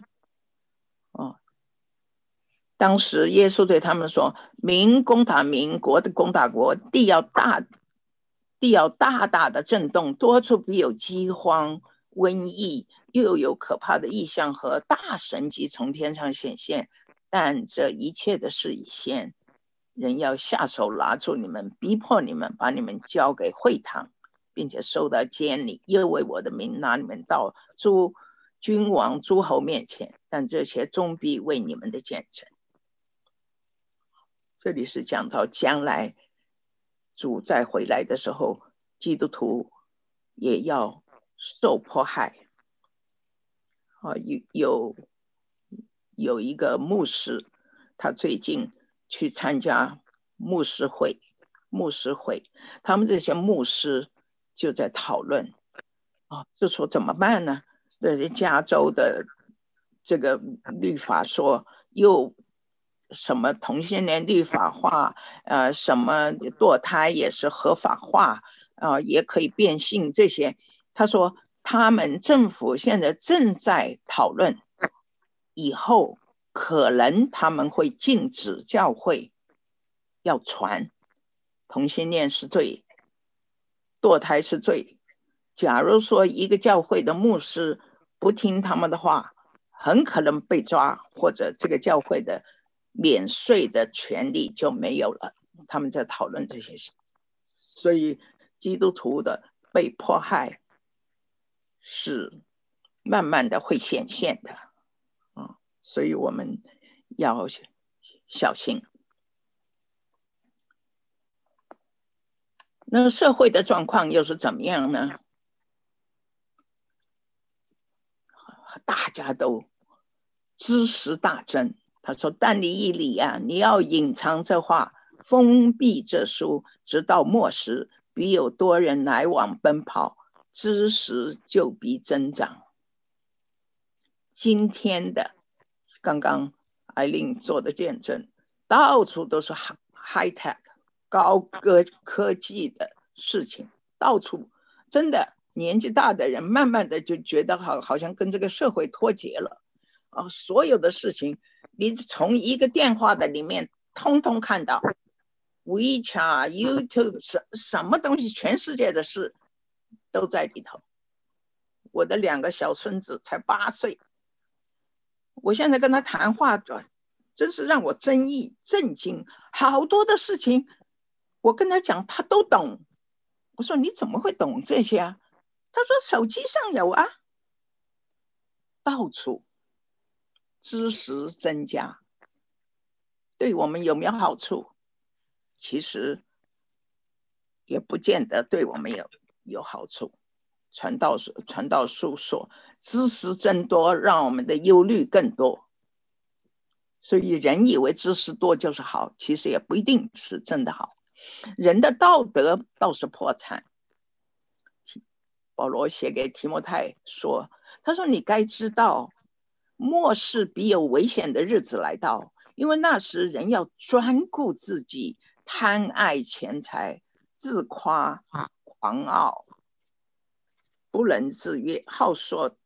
当时耶稣对他们说，民攻打民，国的攻打国，地要大大的震动，多处必有饥荒、瘟疫，又有可怕的异象和大神迹从天上显现。但这一切的事已现，人要下手拿住你们，逼迫你们，把你们交给会堂，并且收到监里，又为我的名拿你们到君王、诸侯面前，但这些终必为你们的见证。这里是讲到将来主再回来的时候，基督徒也要受迫害。有一个牧师，他最近去参加牧师会，他们这些牧师就在讨论，就说怎么办呢？这些加州的这个律法说又什么同性恋律法化，什么堕胎也是合法化，也可以变性这些。他说他们政府现在正在讨论，以后可能他们会禁止教会要传同性恋是罪，堕胎是罪。假如说一个教会的牧师不听他们的话，很可能被抓，或者这个教会的免税的权利就没有了。他们在讨论这些事，所以基督徒的被迫害是慢慢的会显现的所以我们要小心。那社会的状况又是怎么样呢？大家都知识大增。他说：“但你以理啊，你要隐藏这话，封闭这书，直到末时，必有多人来往奔跑，知识就必增长。”今天的刚刚艾琳做的见证，到处都是 high tech 高科技的事情，到处真的年纪大的人慢慢的就觉得好像跟这个社会脱节了所有的事情你从一个电话的里面通通看到 WeChat YouTube 什么东西，全世界的事都在里头。我的2个小孙子才8岁，我现在跟他谈话真是让我震惊，好多的事情我跟他讲他都懂。我说你怎么会懂这些啊？他说手机上有啊。到处知识增加，对我们有没有好处？其实也不见得对我们有好处。传道书说知识增多，让我们的忧虑更多。所以人以为知识多就是好，其实也不一定是真的好。人的道德倒是破产。保罗写给提摩太说，他说你该知道末世必有危险的日子来到，因为那时人要专顾自己，贪爱钱财，自夸狂傲，不能自约，好说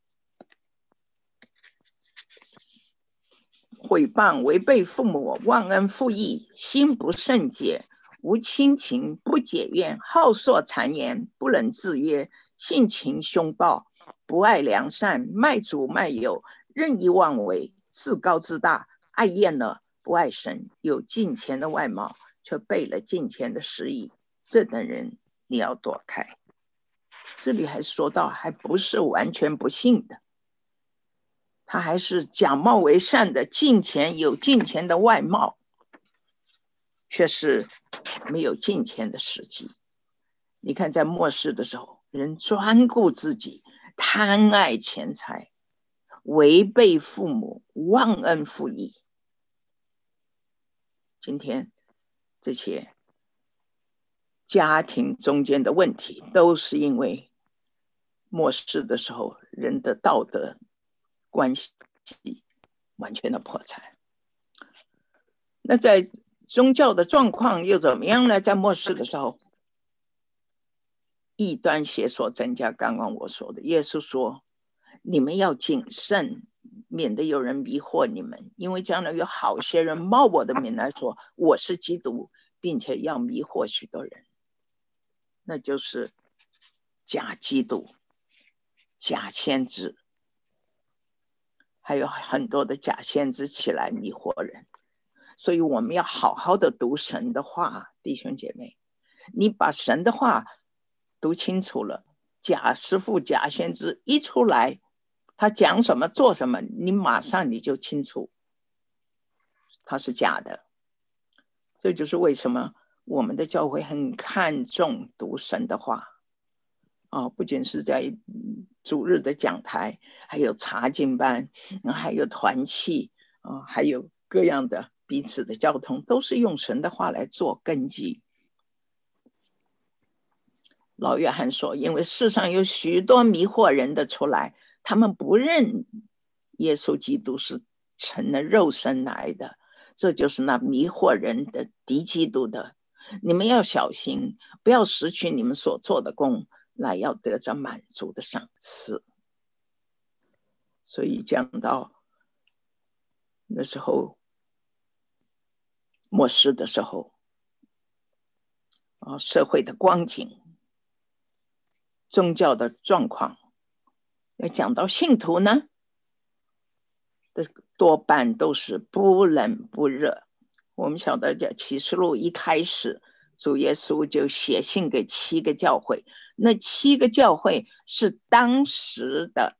毁谤，违背父母，忘恩负义，心不圣洁，无亲情，不解怨，好说谗言，不能自约，性情凶暴，不爱良善，卖主卖友，任意妄为，自高自大，爱厌乐，不爱神，有敬虔的外貌，却背了敬虔的实意，这等人你要躲开。这里还说到还不是完全不信的，他还是假冒为善的，敬虔有敬虔的外貌，却是没有敬虔的实际。你看在末世的时候，人专顾自己，贪爱钱财，违背父母，忘恩负义。今天这些家庭中间的问题，都是因为末世的时候人的道德关系完全的破产。那在宗教的状况又怎么样呢？在末世的时候，异端邪说增加。刚刚我说的，耶稣说你们要谨慎，免得有人迷惑你们，因为将来有好些人冒我的名来说我是基督，并且要迷惑许多人。那就是假基督、假先知，还有很多的假先知起来迷惑人。所以我们要好好的读神的话，弟兄姐妹，你把神的话读清楚了，假师傅、假先知一出来，他讲什么做什么，你马上你就清楚他是假的。这就是为什么我们的教会很看重读神的话不仅是在主日的讲台，还有查经班，还有团契还有各样的彼此的交通，都是用神的话来做根基。老约翰说，因为世上有许多迷惑人的出来，他们不认耶稣基督是成了肉身来的，这就是那迷惑人的敌基督的。你们要小心，不要失去你们所做的功，来要得着满足的赏赐。所以讲到那时候末世的时候社会的光景，宗教的状况，要讲到信徒呢，多半都是不冷不热。我们晓得在启示录一开始，主耶稣就写信给7个教会， 那7个教会是当时的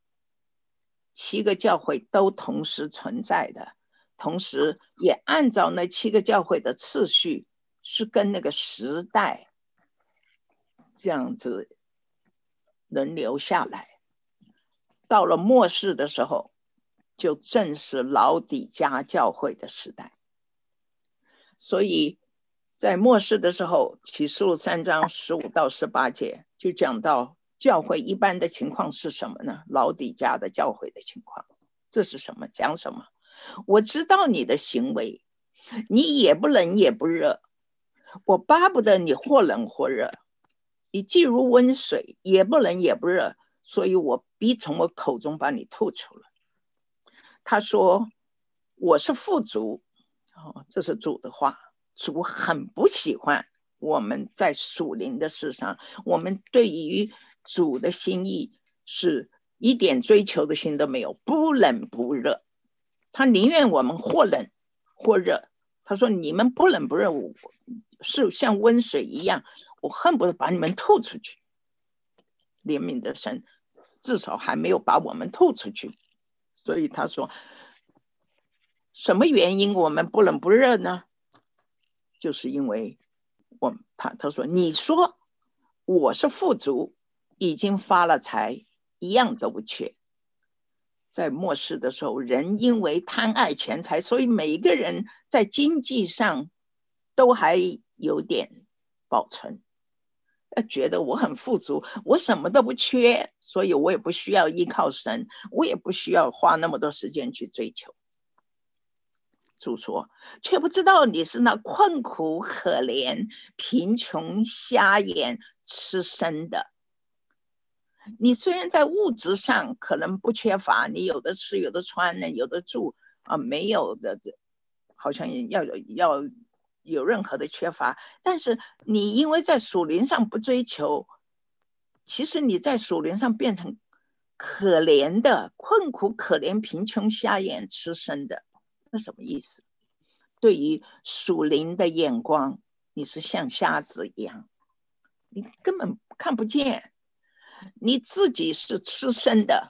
7个教会都同时存在的，同时也按照那7个教会的次序，是跟那个时代这样子轮流下来。到了末世的时候，就正是老底嘉教会的时代。所以在末世的时候，启示录3章15到18节就讲到教会一般的情况是什么呢？老底嘉的教会的情况，这是什么？讲什么？我知道你的行为，你也不冷也不热，我巴不得你或冷或热，你既如温水，也不冷也不热，所以我必从我口中把你吐出了。他说我是富足，这是主的话。主很不喜欢我们在属灵的事上，我们对于主的心意是一点追求的心都没有，不冷不热。他宁愿我们或冷或热。他说你们不冷不热，是像温水一样，我恨不得把你们吐出去。怜悯的神至少还没有把我们吐出去，所以他说什么原因我们不冷不热呢？就是因为他说你说我是富足，已经发了财，一样都不缺。在末世的时候，人因为贪爱钱财，所以每一个人在经济上都还有点保存，觉得我很富足，我什么都不缺，所以我也不需要依靠神，我也不需要花那么多时间去追求。主说，却不知道你是那困苦可怜、贫穷瞎眼、吃生的。你虽然在物质上可能不缺乏，你有的吃有的穿呢，有的住没有的好像要有任何的缺乏，但是你因为在属灵上不追求，其实你在属灵上变成可怜的、困苦可怜、贫穷瞎眼、吃生的。那什么意思？对于属灵的眼光，你是像瞎子一样，你根本看不见，你自己是吃生的。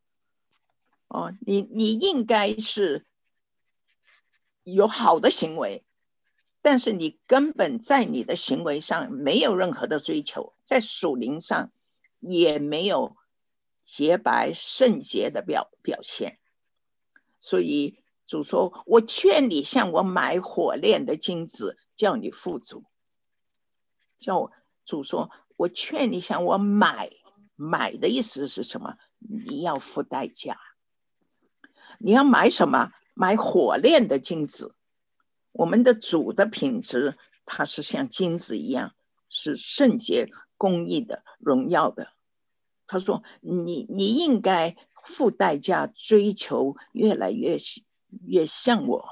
你应该是有好的行为，但是你根本在你的行为上没有任何的追求，在属灵上也没有洁白圣洁的表现。所以主说，我劝你向我买火炼的金子，叫你富足。主说，我劝你向我买的意思是什么？你要付代价。你要买什么？买火炼的金子。我们的主的品质，它是像金子一样，是圣洁、公义的、荣耀的。他说你应该付代价，追求越来越像我。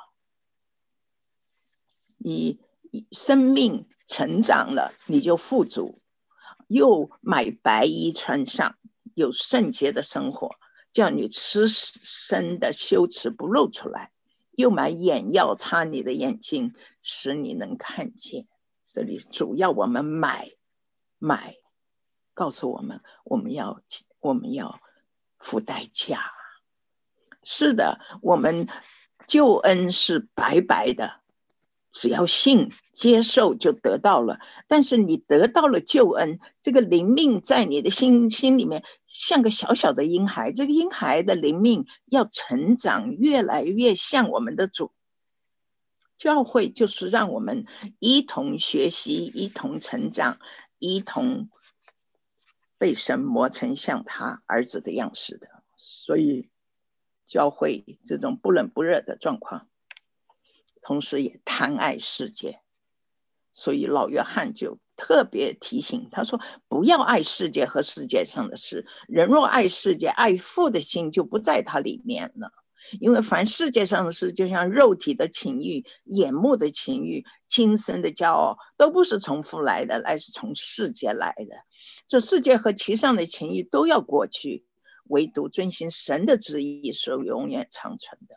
你生命成长了，你就富足，又买白衣穿上，有圣洁的生活，叫你吃生的羞耻不露出来，又买眼药擦你的眼睛，使你能看见。这里主要我们买，告诉我们我们要付代价。是的，我们救恩是白白的，只要信接受就得到了。但是你得到了救恩，这个灵命在你的心里面像个小小的婴孩，这个婴孩的灵命要成长，越来越像我们的主。教会就是让我们一同学习，一同成长，一同被神磨成像他儿子的样式的。所以教会这种不冷不热的状况，同时也贪爱世界。所以老约翰就特别提醒他说，不要爱世界和世界上的事，人若爱世界，爱父的心就不在他里面了。因为凡世界上的事，就像肉体的情欲、眼目的情欲、今生的骄傲，都不是从父来的，乃是从世界来的。这世界和其上的情欲都要过去，唯独遵行神的旨意是永远长存的。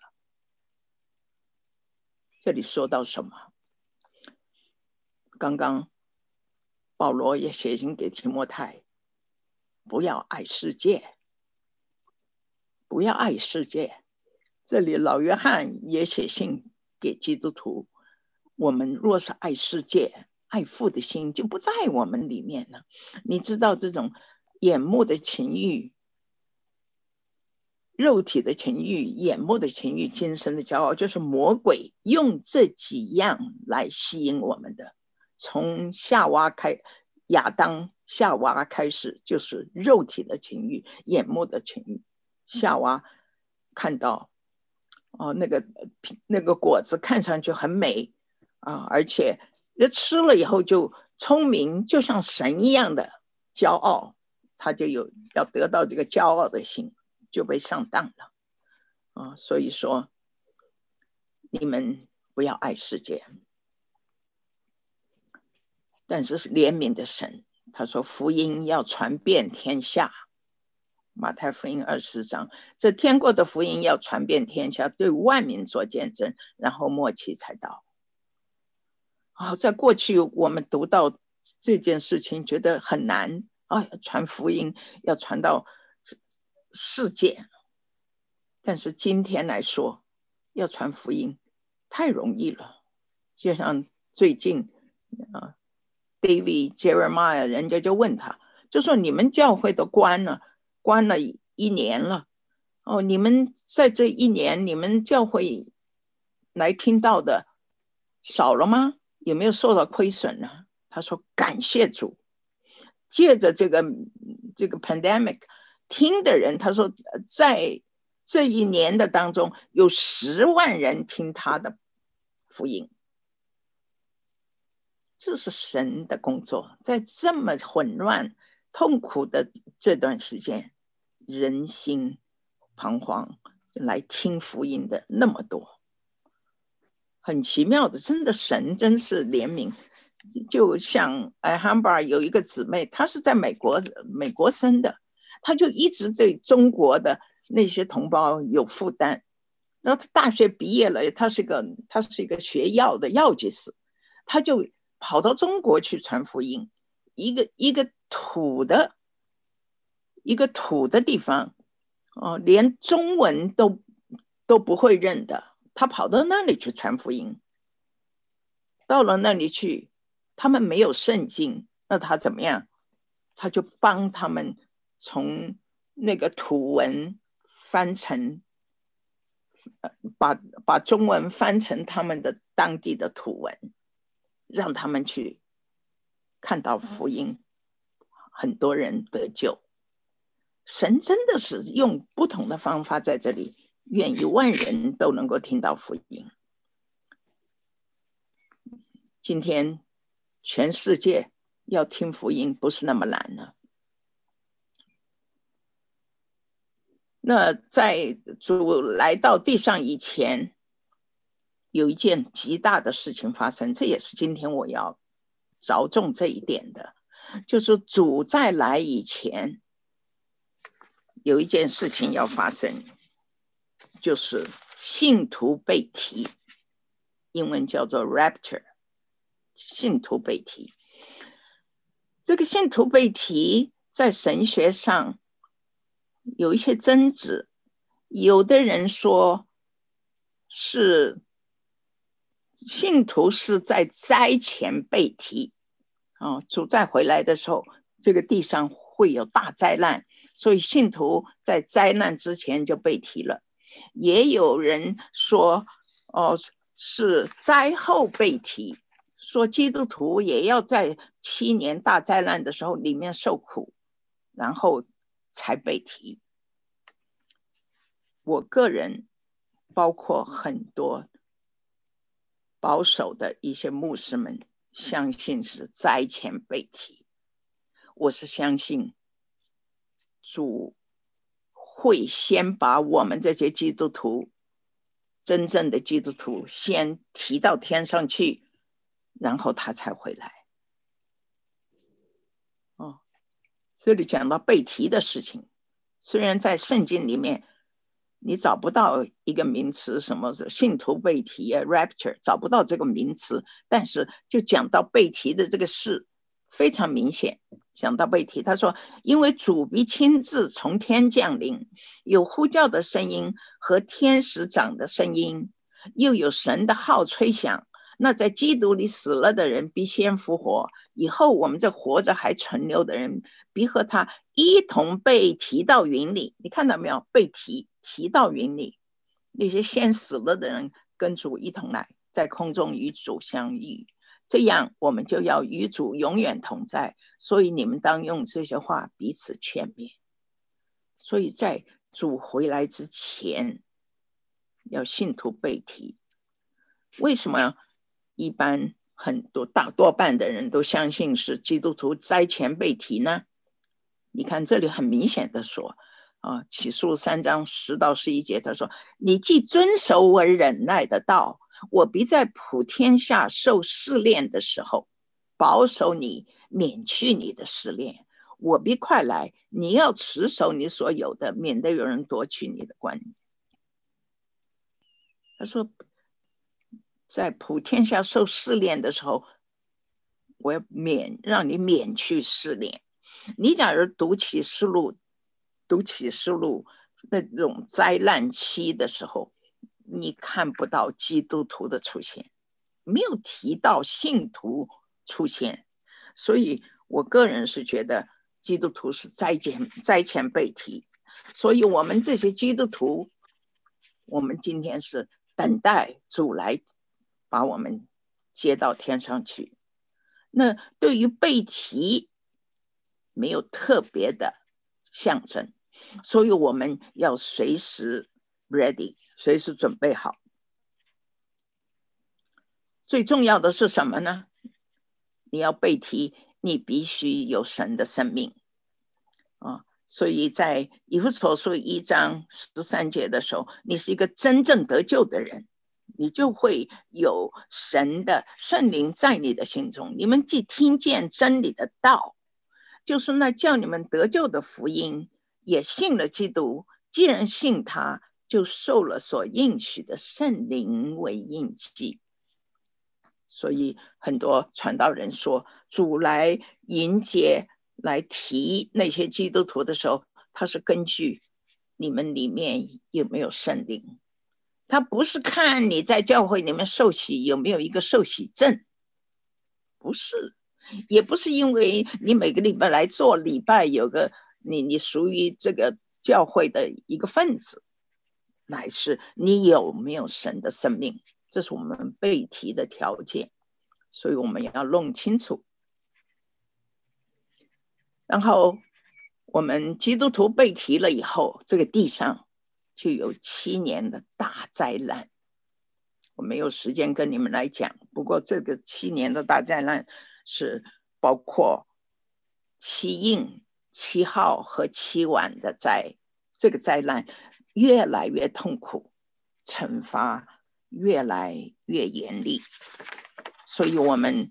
这里说到什么？刚刚保罗也写信给提摩太， 不要爱世界，不要爱世界。这里老约翰也写信给基督徒，我们若是爱世界，爱父的心就不在我们里面了。你知道这种眼目的情欲、肉体的情欲、眼目的情欲、今生的骄傲，就是魔鬼用这几样来吸引我们的。从亚当夏娃开始，就是肉体的情欲、眼目的情欲。夏娃看到那个果子看上去很美而且吃了以后就聪明，就像神一样的骄傲，他就要得到这个骄傲的心，就被上当了所以说你们不要爱世界，但是怜悯的神，他说福音要传遍天下，马太福音20章，这天国的福音要传遍天下，对万民做见证，然后末期才到。在过去我们读到这件事情觉得很难传福音要传到世界，但是今天来说要传福音太容易了。就像最近David Jeremiah 人家就问他，就说你们教会都关了1年了你们在这1年你们教会来听到的少了吗？有没有受到亏损呢？他说感谢主，借着这个 pandemic 听的人，他说在这1年的当中有10万人听他的福音。这是神的工作，在这么混乱痛苦的这段时间，人心彷徨来听福音的那么多，很奇妙的，真的神真是怜悯。就像Alhambra 有一个姊妹，她是在美国生的，她就一直对中国的那些同胞有负担。然后她大学毕业了，她是一个学药的药剂师，她就跑到中国去传福音。一个土的地方连中文都不会认的，他跑到那里去传福音。到了那里去，他们没有圣经，那他怎么样？他就帮他们从那个土文翻成把中文翻成他们的当地的土文，让他们去看到福音，很多人得救。神真的是用不同的方法在这里，愿1万人都能够听到福音。今天全世界要听福音不是那么难了。那在主来到地上以前，有一件极大的事情发生，这也是今天我要着重这一点的，就是主再来以前有一件事情要发生，就是信徒被提，英文叫做 rapture， 信徒被提。这个信徒被提在神学上有一些争执，有的人说是信徒是在灾前被提主再回来的时候，这个地上会有大灾难，所以信徒在灾难之前就被提了。也有人说是灾后被提，说基督徒也要在7年大灾难的时候里面受苦，然后才被提。我个人包括很多保守的一些牧师们相信是灾前被提，我是相信主会先把我们这些基督徒，真正的基督徒先提到天上去，然后他才回来。这里讲到被提的事情，虽然在圣经里面你找不到一个名词，什么信徒被提rapture，找不到这个名词，但是就讲到被提的这个事非常明显。讲到被提，他说因为主必亲自从天降临，有呼叫的声音和天使长的声音，又有神的号吹响，那在基督里死了的人必先复活，以后我们这活着还存留的人必和他一同被提到云里。你看到没有？被提到云里，那些先死了的人跟主一同来，在空中与主相遇，这样我们就要与主永远同在。所以你们当用这些话彼此劝勉。所以在主回来之前，要信徒被提。为什么一般很多大多半的人都相信是基督徒灾前被提呢？你看这里很明显的说启示录3章10到11节，他说你既遵守我忍耐的道，我必在普天下受试炼的时候保守你，免去你的试炼，我必快来，你要持守你所有的，免得有人夺去你的冠冕。他说在普天下受试炼的时候，我要让你免去试炼。你假如读启示录那种灾难期的时候，你看不到基督徒的出现，没有提到信徒出现。所以我个人是觉得基督徒是灾前被提。所以我们这些基督徒，我们今天是等待主来把我们接到天上去。那对于被提没有特别的象征，所以我们要随时 ready， 随时准备好。最重要的是什么呢？你要被提，你必须有神的生命所以在以弗所书1章13节的时候，你是一个真正得救的人，你就会有神的圣灵在你的心中。你们既听见真理的道，就是那叫你们得救的福音，也信了基督，既然信他，就受了所应许的圣灵为印记。所以很多传道人说，主来迎接来提那些基督徒的时候，他是根据你们里面有没有圣灵，他不是看你在教会里面受洗有没有一个受洗证，不是，也不是因为你每个礼拜来做礼拜有个你属于这个教会的一个分子，乃是你有没有神的生命，这是我们被提的条件。所以我们要弄清楚。然后我们基督徒被提了以后，这个地上就有7年的大灾难。我没有时间跟你们来讲，不过这个7年的大灾难是包括7印、7号和7晚的灾。这个灾难越来越痛苦，惩罚越来越严厉，所以我们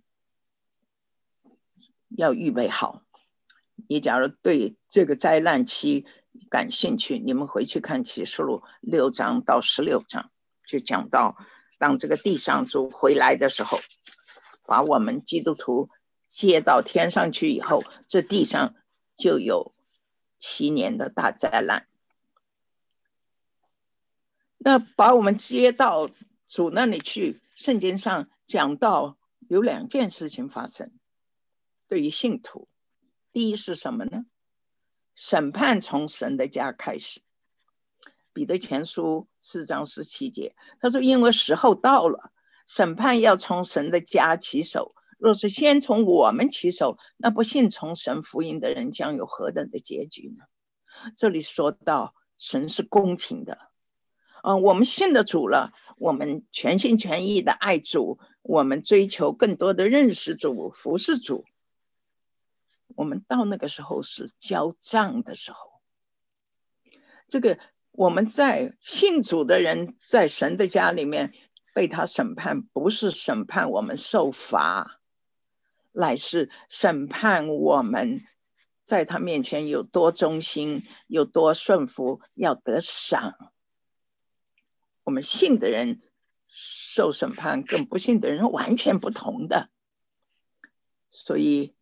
要预备好。你假如对这个灾难期感兴趣，你们回去看启示录6章到16章，就讲到当这个地上主回来的时候，把我们基督徒接到天上去以后，这地上就有7年的大灾难。那把我们接到主那里去，圣经上讲到有2件事情发生。对于信徒，第一是什么呢？审判从神的家开始。彼得前书4章17节，他说因为时候到了，审判要从神的家起手，若是先从我们起手，那不信从神福音的人将有何等的结局呢？这里说到神是公平的我们信了主了，我们全心全意的爱主，我们追求更多的认识主，服侍主。我们到那个时候是交账的时候，这个我们在信主的人在神的家里面被他审判，不是审判我们受罚，乃是审判我们在他面前有多忠心，有多顺服，要得赏。我们信的人受审判跟不信的人完全不同的，所以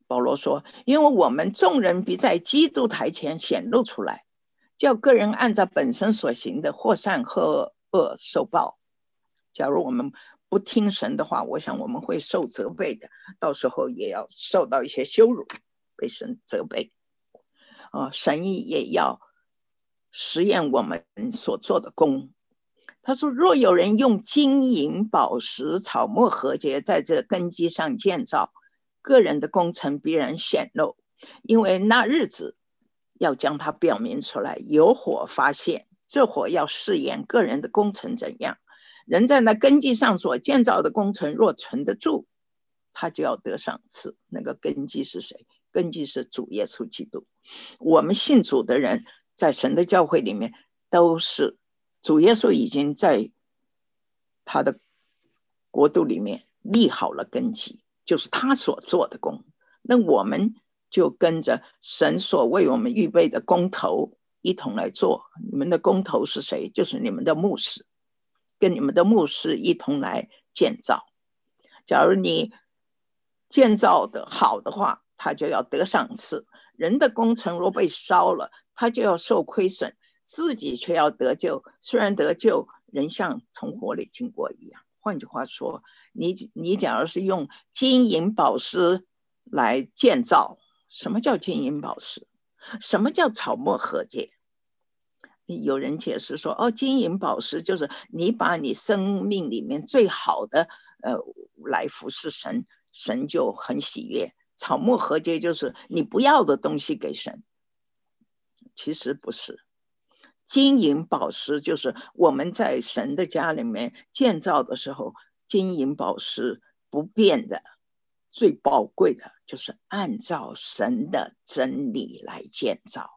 保罗说，因为我们众人必在基督台前显露出来，叫个人按照本身所行的，或善或恶受报。假如我们不听神的话，我想我们会受责备的，到时候也要受到一些羞辱，被神责备。神也要实验我们所做的工。他说，若有人用金银宝石草木禾秸在这根基上建造，个人的工程必然显露，因为那日子要将它表明出来，有火发现，这火要试验个人的工程怎样。人在那根基上所建造的工程若存得住，他就要得赏赐。那个根基是谁？根基是主耶稣基督。我们信主的人在神的教会里面都是主耶稣已经在他的国度里面立好了根基，就是他所做的工。那我们就跟着神所为我们预备的工头一同来做。你们的工头是谁？就是你们的牧师，跟你们的牧师一同来建造。假如你建造的好的话，他就要得赏赐。人的工程若被烧了，他就要受亏损，自己却要得救。虽然得救，人像从火里经过一样。换句话说，你假如是用金银宝石来建造，什么叫金银宝石？什么叫草木禾秸？有人解释说，金银宝石就是你把你生命里面最好的来服侍神，神就很喜悦。草木禾秸就是你不要的东西给神，其实不是。金银宝石就是我们在神的家里面建造的时候，金银宝石不变的，最宝贵的就是按照神的真理来建造，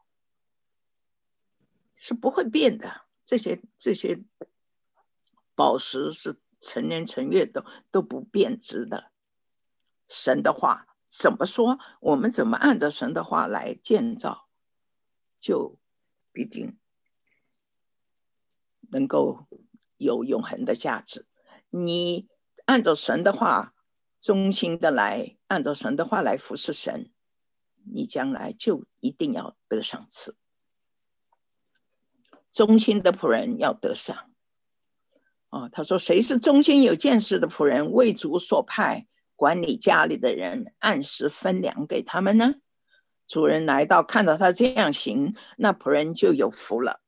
是不会变的。这些宝石是成年成月都不变质的。神的话怎么说，我们怎么按照神的话来建造，就必定能够有永恒的价值。你按照神的话忠心的来，按照神的话来服侍神，你将来就一定要得赏赐。忠心的仆人要得赏。他说，谁是忠心有见识的仆人，为主所派管理家里的人，按时分粮给他们呢？主人来到，看到他这样行，那仆人就有福了。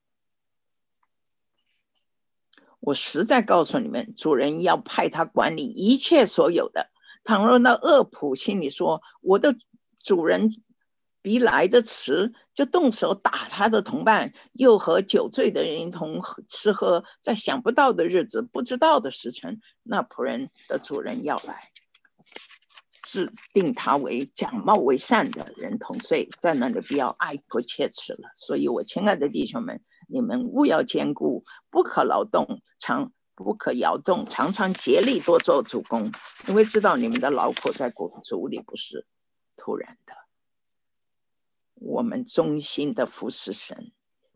我实在告诉你们，主人要派他管理一切所有的。倘若那恶仆心里说，我的主人比来的迟，就动手打他的同伴，又和酒醉的人一同吃喝，在想不到的日子，不知道的时辰，那仆人的主人要来，指定他为假冒为善的人同罪，在那里不要爱不切齿了。所以我亲爱的弟兄们，你们务要坚固，不可劳动，不可摇动，常常竭力多做主工，因为知道你们的劳苦在主里不是突然的。我们忠心的服侍神，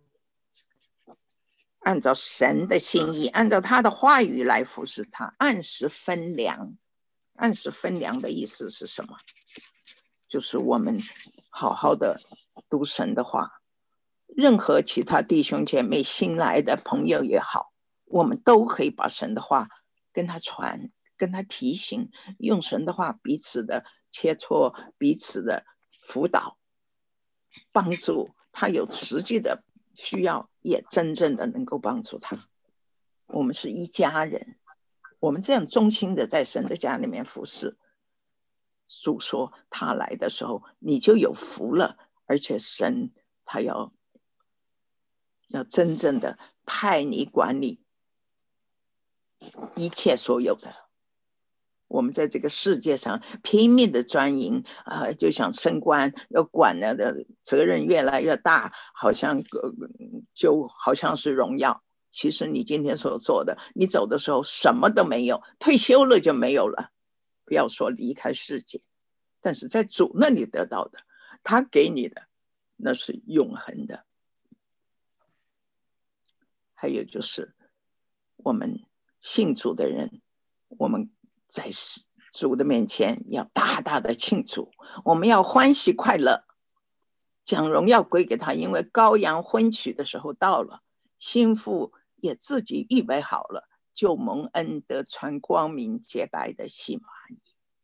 按照神的心意，按照他的话语来服侍他，按时分粮。按时分粮的意思是什么？就是我们好好的读神的话，任何其他弟兄姐妹新来的朋友也好，我们都可以把神的话跟他传，跟他提醒，用神的话彼此的切磋，彼此的辅导，帮助他有实际的需要，也真正的能够帮助他。我们是一家人，我们这样忠心的在神的家里面服侍，主说他来的时候你就有福了，而且神他要真正的派你管理一切所有的。我们在这个世界上拼命的钻营，就想升官，要管的责任越来越大，就好像是荣耀。其实你今天所做的，你走的时候什么都没有，退休了就没有了，不要说离开世界，但是在主那里得到的，他给你的那是永恒的。还有就是我们信主的人，我们在主的面前要大大的庆祝，我们要欢喜快乐，将荣耀归给他，因为羔羊婚娶的时候到了，新妇也自己预备好了，就蒙恩得穿光明洁白的细麻衣。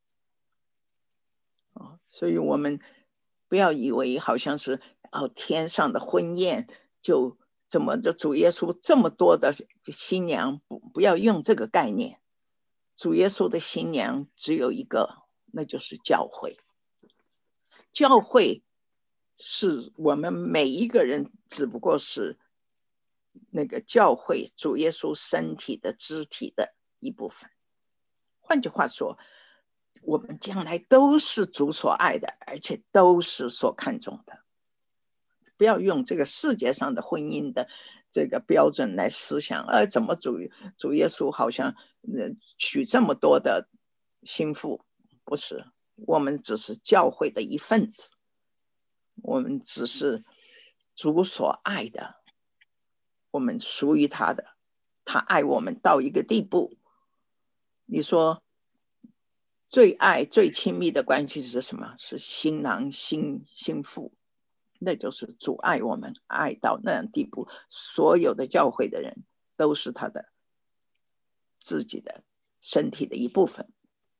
所以我们不要以为好像是天上的婚宴，就怎么就主耶稣这么多的新娘，不要用这个概念。主耶稣的新娘只有一个，那就是教会。教会是我们每一个人只不过是那个教会主耶稣身体的肢体的一部分。换句话说，我们将来都是主所爱的，而且都是所看重的。不要用这个世界上的婚姻的这个标准来思想，怎么主耶稣好像娶这么多的新妇？不是，我们只是教会的一份子，我们只是主所爱的，我们属于他的，他爱我们到一个地步。你说最爱最亲密的关系是什么？是新郎新妇，那就是主爱我们爱到那样地步，所有的教会的人都是他的自己的身体的一部分。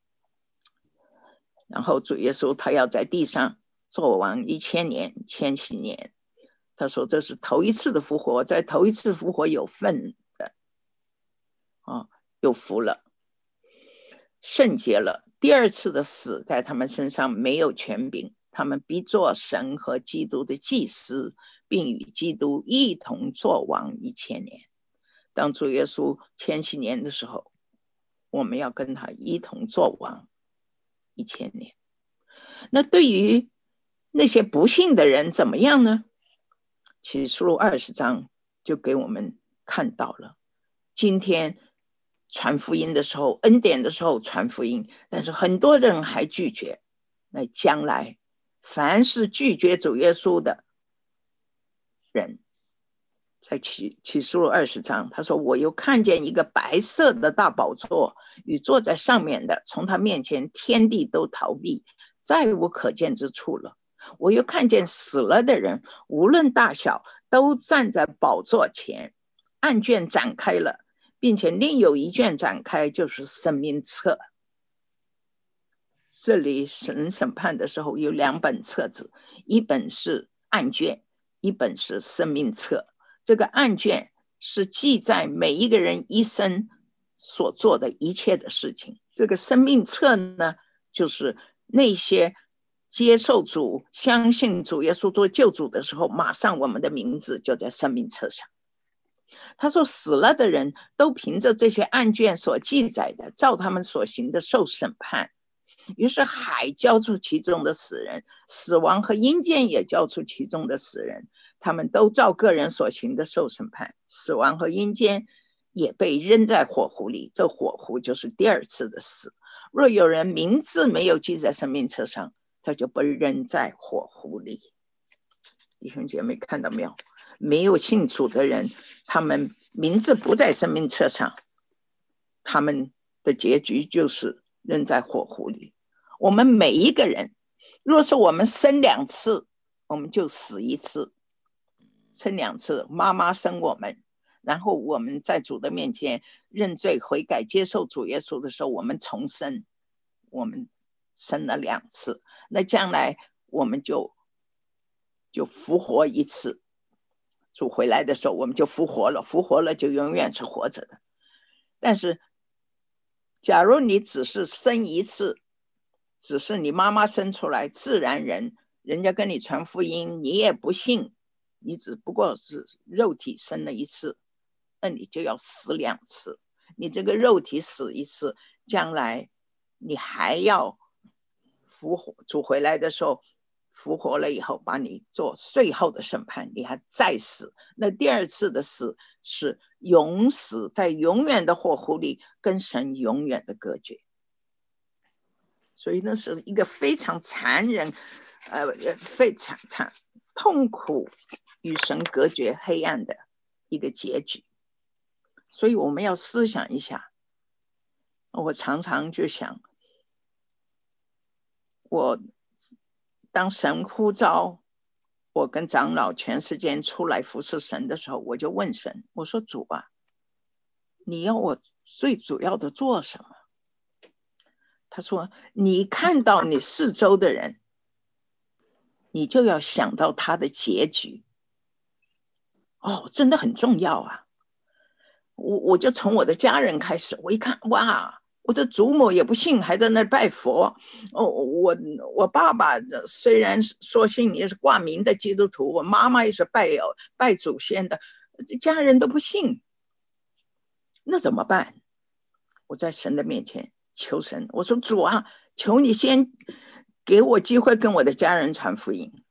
然后主耶稣他要在地上做王1000年千禧年，他说这是头一次的复活，在头一次复活有份的有福了，圣洁了。第二次的死在他们身上没有权柄，他们必做神和基督的祭司，并与基督一同作王1000年。当主耶稣千禧年的时候，我们要跟他一同作王1000年。那对于那些不信的人怎么样呢？启示录20章就给我们看到了，今天传福音的时候，恩典的时候传福音，但是很多人还拒绝。那将来凡是拒绝主耶稣的人，在启示录20章他说，我又看见一个白色的大宝座与坐在上面的，从他面前天地都逃避，再无可见之处了。我又看见死了的人，无论大小，都站在宝座前，案卷展开了，并且另有一卷展开，就是生命册。这里神审判的时候有2本册子，一本是案卷，一本是生命册。这个案卷是记载每一个人一生所做的一切的事情，这个生命册呢，就是那些接受主相信主耶稣做救主的时候，马上我们的名字就在生命册上。他说死了的人都凭着这些案卷所记载的，照他们所行的受审判。于是海交出其中的死人，死亡和阴间也交出其中的死人，他们都照个人所行的受审判。死亡和阴间也被扔在火湖里，这火湖就是第二次的死。若有人名字没有记在生命册上，他就被扔在火湖里。弟兄姐妹看到没有？没有信主的人，他们名字不在生命册上，他们的结局就是扔在火湖里。我们每一个人，若是我们生2次，我们就死1次。生2次，妈妈生我们，然后我们在主的面前认罪悔改接受主耶稣的时候，我们重生，我们生了2次。那将来我们就复活1次，主回来的时候我们就复活了，复活了就永远是活着的。但是假如你只是生1次，只是你妈妈生出来自然人，人家跟你传福音你也不信，你只不过是肉体生了1次，那你就要死2次。你这个肉体死1次，将来你还要复活，主回来的时候复活了以后把你做最后的审判，你还再死。那第2次的死是永死，在永远的火湖里跟神永远的隔绝。所以那是一个非常残忍非常痛苦与神隔绝黑暗的一个结局。所以我们要思想一下，我常常就想我当神呼召我跟长老全世界出来服侍神的时候，我就问神，我说主啊，你要我最主要的做什么？他说，你看到你四周的人，你就要想到他的结局。哦，真的很重要啊。我就从我的家人开始，我一看，哇，我的祖母也不信，还在那拜佛。哦，我爸爸虽然说信也是挂名的基督徒，我妈妈也是拜祖先的，家人都不信，那怎么办？我在神的面前求神，我说主啊，求你先给我机会跟我的家人传福音，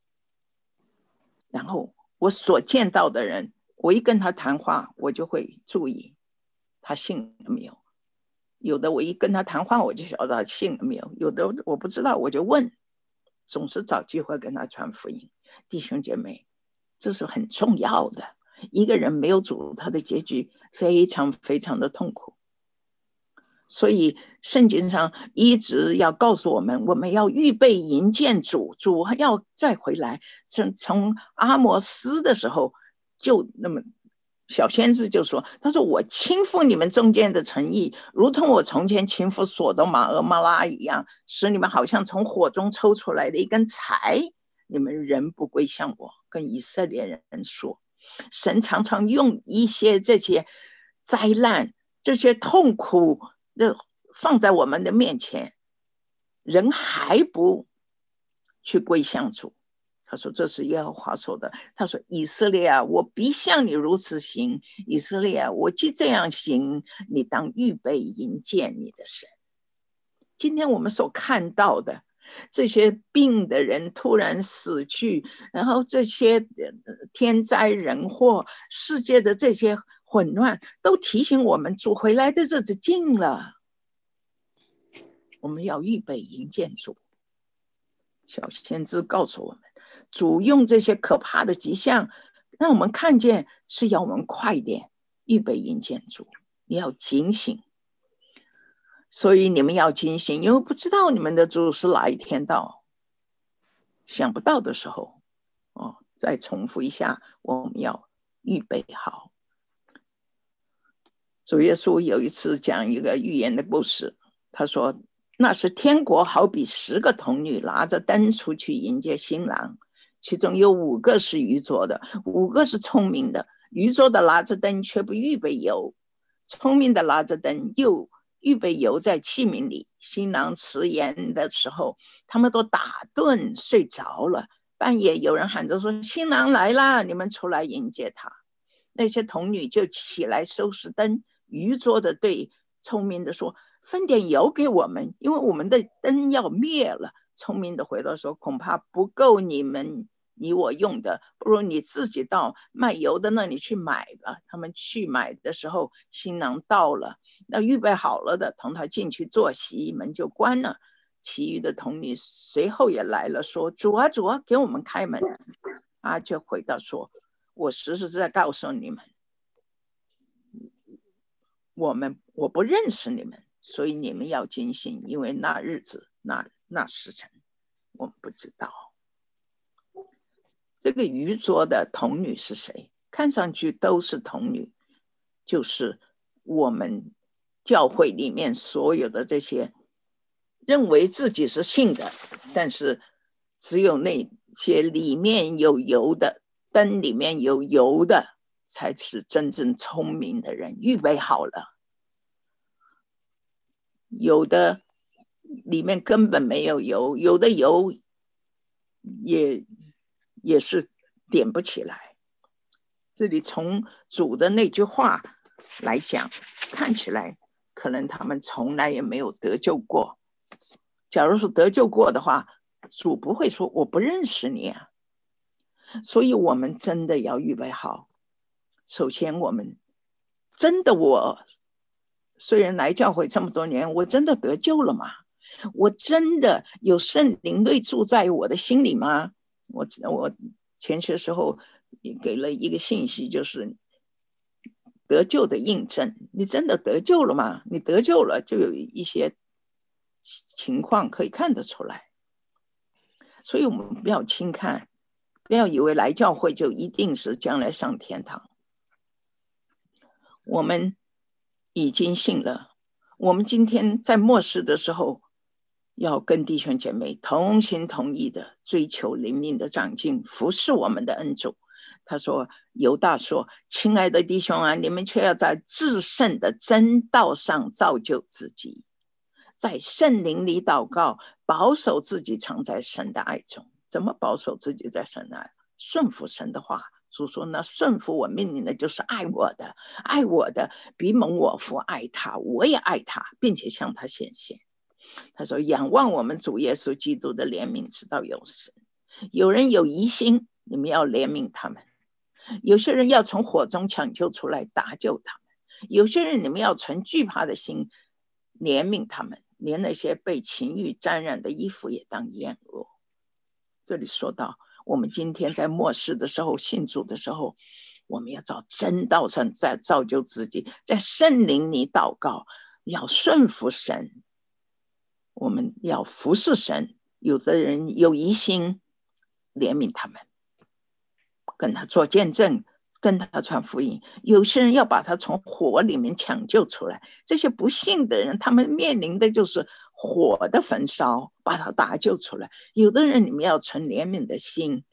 然后我所见到的人，我一跟他谈话，我就会注意他信了没有。有的我一跟他谈话，我就晓得他信了没有；有的我不知道，我就问，总是找机会跟他传福音。弟兄姐妹，这是很重要的。一个人没有主，他的结局非常非常的痛苦。所以圣经上一直要告诉我们，我们要预备迎见主，主要再回来。从阿摩斯的时候，就那么小先知就说，他说我倾覆你们中间的诚意，如同我从前倾覆所多玛俄摩拉一样，使你们好像从火中抽出来的一根柴，你们仍不归向我。跟以色列人说，神常常用一些这些灾难，这些痛苦放在我们的面前，人还不去归向主。他说这是耶和华说的，他说以色列啊，我必像你如此行，以色列啊，我既这样行，你当预备迎接你的神。今天我们所看到的这些病的人突然死去，然后这些天灾人祸，世界的这些混乱，都提醒我们主回来的日子近了，我们要预备迎接主。小先知告诉我们，主用这些可怕的迹象让我们看见，是要我们快点预备迎接主。你要警醒，所以你们要警醒，因为不知道你们的主是哪一天到，想不到的时候，再重复一下，我们要预备好。主耶稣有一次讲一个寓言的故事，他说，那时天国好比10个童女拿着灯出去迎接新郎，其中有5个是愚拙的，5个是聪明的。愚拙的拿着灯却不预备油，聪明的拿着灯又预备油在器皿里。新郎迟延的时候，他们都打盹睡着了。半夜有人喊着说，新郎来啦，你们出来迎接他。那些童女就起来收拾灯，愚拙的对聪明的说，分点油给我们，因为我们的灯要灭了。聪明的回答说，恐怕不够你我用的，不如你自己到卖油的那里去买吧。他们去买的时候，新郎到了，那预备好了的同他进去坐席，门就关了。其余的童女随后也来了，说，主啊主啊，给我们开门。他就回答说，我实实在在告诉你们，我不认识你们，所以你们要警醒，因为那日子那时辰我们不知道。这个愚拙的童女是谁？看上去都是童女，就是我们教会里面所有的这些认为自己是信的，但是只有那些里面有油的，灯里面有油的，才是真正聪明的人，预备好了。有的里面根本没有油，有的油也是点不起来。这里从主的那句话来讲，看起来可能他们从来也没有得救过。假如说得救过的话，主不会说我不认识你啊。所以我们真的要预备好。首先我们真的，我虽然来教会这么多年，我真的得救了吗？我真的有圣灵内住在我的心里吗？我前些时候给了一个信息，就是得救的印证。你真的得救了吗？你得救了，就有一些情况可以看得出来。 所以我们不要轻看，不要以为来教会就一定是将来上天堂。我们已经信了，我们今天在末世的时候，要跟弟兄姐妹同心同意的追求灵命的长进，服侍我们的恩主。他说，犹大说，亲爱的弟兄啊，你们却要在至圣的真道上造就自己，在圣灵里祷告，保守自己常在神的爱中。怎么保守自己在神的爱？顺服神的话。主说，那顺服我命令的就是爱我的，爱我的比蒙我父爱他，我也爱他，并且向他显现。他说，仰望我们主耶稣基督的怜悯，直到永生。有人有疑心，你们要怜悯他们；有些人要从火中抢救出来，搭救他们；有些人你们要存惧怕的心，怜悯他们，连那些被情欲沾染的衣服也当厌恶。这里说到，我们今天在末世的时候，信主的时候，我们要找真道上在造就自己，在圣灵里祷告，要顺服神，我们要服侍神。有的人有疑心，怜悯他们，跟他做见证，跟他传福音。有些人要把他从火里面抢救出来，这些不信的人，他们面临的就是火的焚烧，把他搭救出来。有的人你们要存怜悯的心，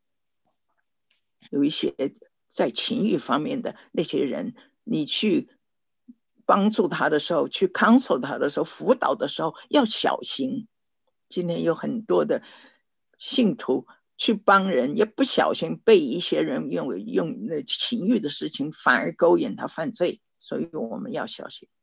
有一些在情欲方面的那些人，你去帮助他的时候，去counsel他的时候，辅导的时候要小心。今天有很多的信徒去帮人，也不小心被一些人用情欲的事情反而勾引他犯罪，所以我们要小心。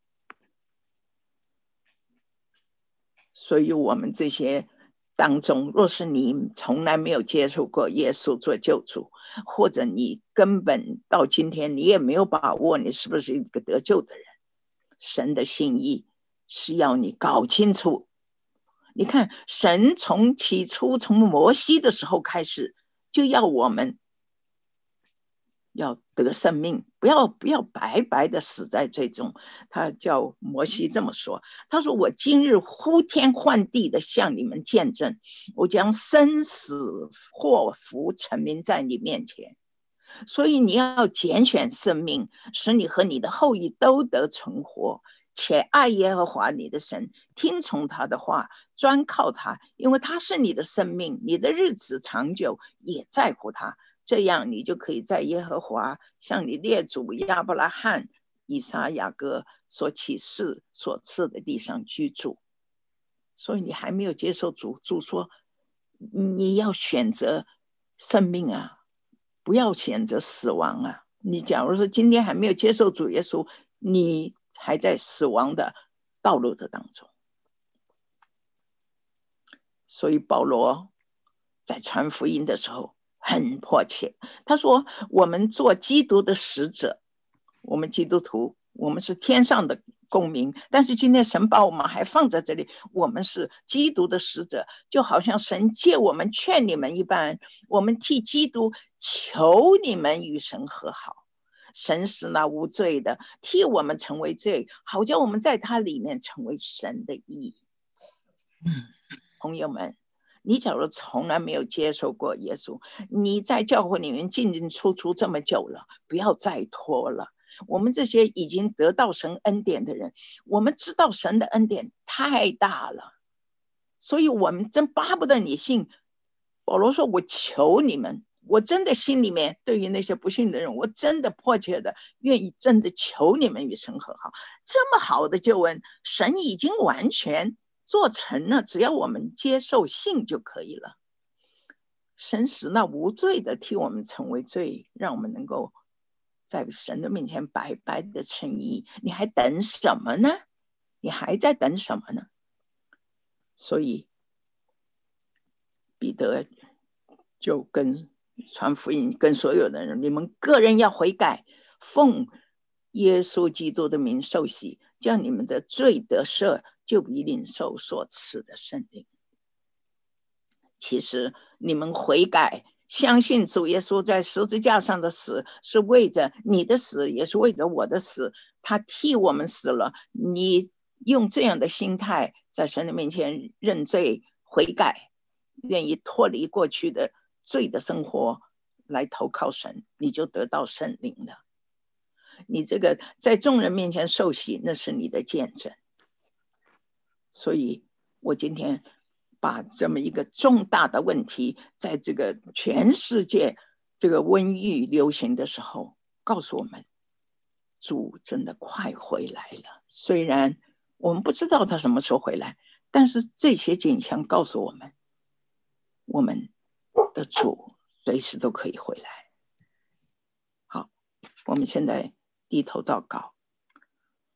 所以我们这些当中，若是你从来没有接触过耶稣做救主，或者你根本到今天你也没有把握你是不是一个得救的人，神的心意是要你搞清楚。你看，神从起初从摩西的时候开始，就要我们要得生命，不要白白的死在罪中。他叫摩西这么说，他说，我今日呼天唤地的向你们见证，我将生死祸福陈明在你面前，所以你要拣选生命，使你和你的后裔都得存活，且爱耶和华你的神，听从他的话，专靠他，因为他是你的生命，你的日子长久，也在乎他。这样你就可以在耶和华向你列祖亚伯拉罕、以撒、雅各所启示所赐的地上居住。所以你还没有接受主，主说你要选择生命啊，不要选择死亡啊。你假如说今天还没有接受主耶稣，你还在死亡的道路的当中。所以保罗在传福音的时候很迫切，他说，我们做基督的使者，我们基督徒，我们是天上的公民，但是今天神把我们还放在这里，我们是基督的使者，就好像神借我们劝你们一般，我们替基督求你们与神和好。神是那无罪的，替我们成为罪，好叫我们在他里面成为神的义。朋友们，你假如从来没有接受过耶稣，你在教会里面进进出出这么久了，不要再拖了。我们这些已经得到神恩典的人，我们知道神的恩典太大了，所以我们真巴不得你信。保罗说，我求你们，我真的心里面对于那些不信的人，我真的迫切的愿意真的求你们与神和好。这么好的救恩，神已经完全做成了，只要我们接受信就可以了。神使那无罪的替我们成为罪，让我们能够在神的面前白白的称义。你还等什么呢？你还在等什么呢？所以彼得就跟传福音，跟所有的人，你们个人要悔改，奉耶稣基督的名受洗，叫你们的罪得赦，就必领受所赐的圣灵。其实你们悔改，相信主耶稣在十字架上的死是为着你的死，也是为着我的死，他替我们死了。你用这样的心态在神的面前认罪悔改， 愿意脱离过去的罪的生活，来投靠神，你就得到圣灵了。你这个在众人面前受洗，那是你的见证。所以我今天把这么一个重大的问题，在这个全世界这个瘟疫流行的时候，告诉我们，主真的快回来了。虽然我们不知道他什么时候回来，但是这些景象告诉我们，我们的主随时都可以回来。好，我们现在低头祷告。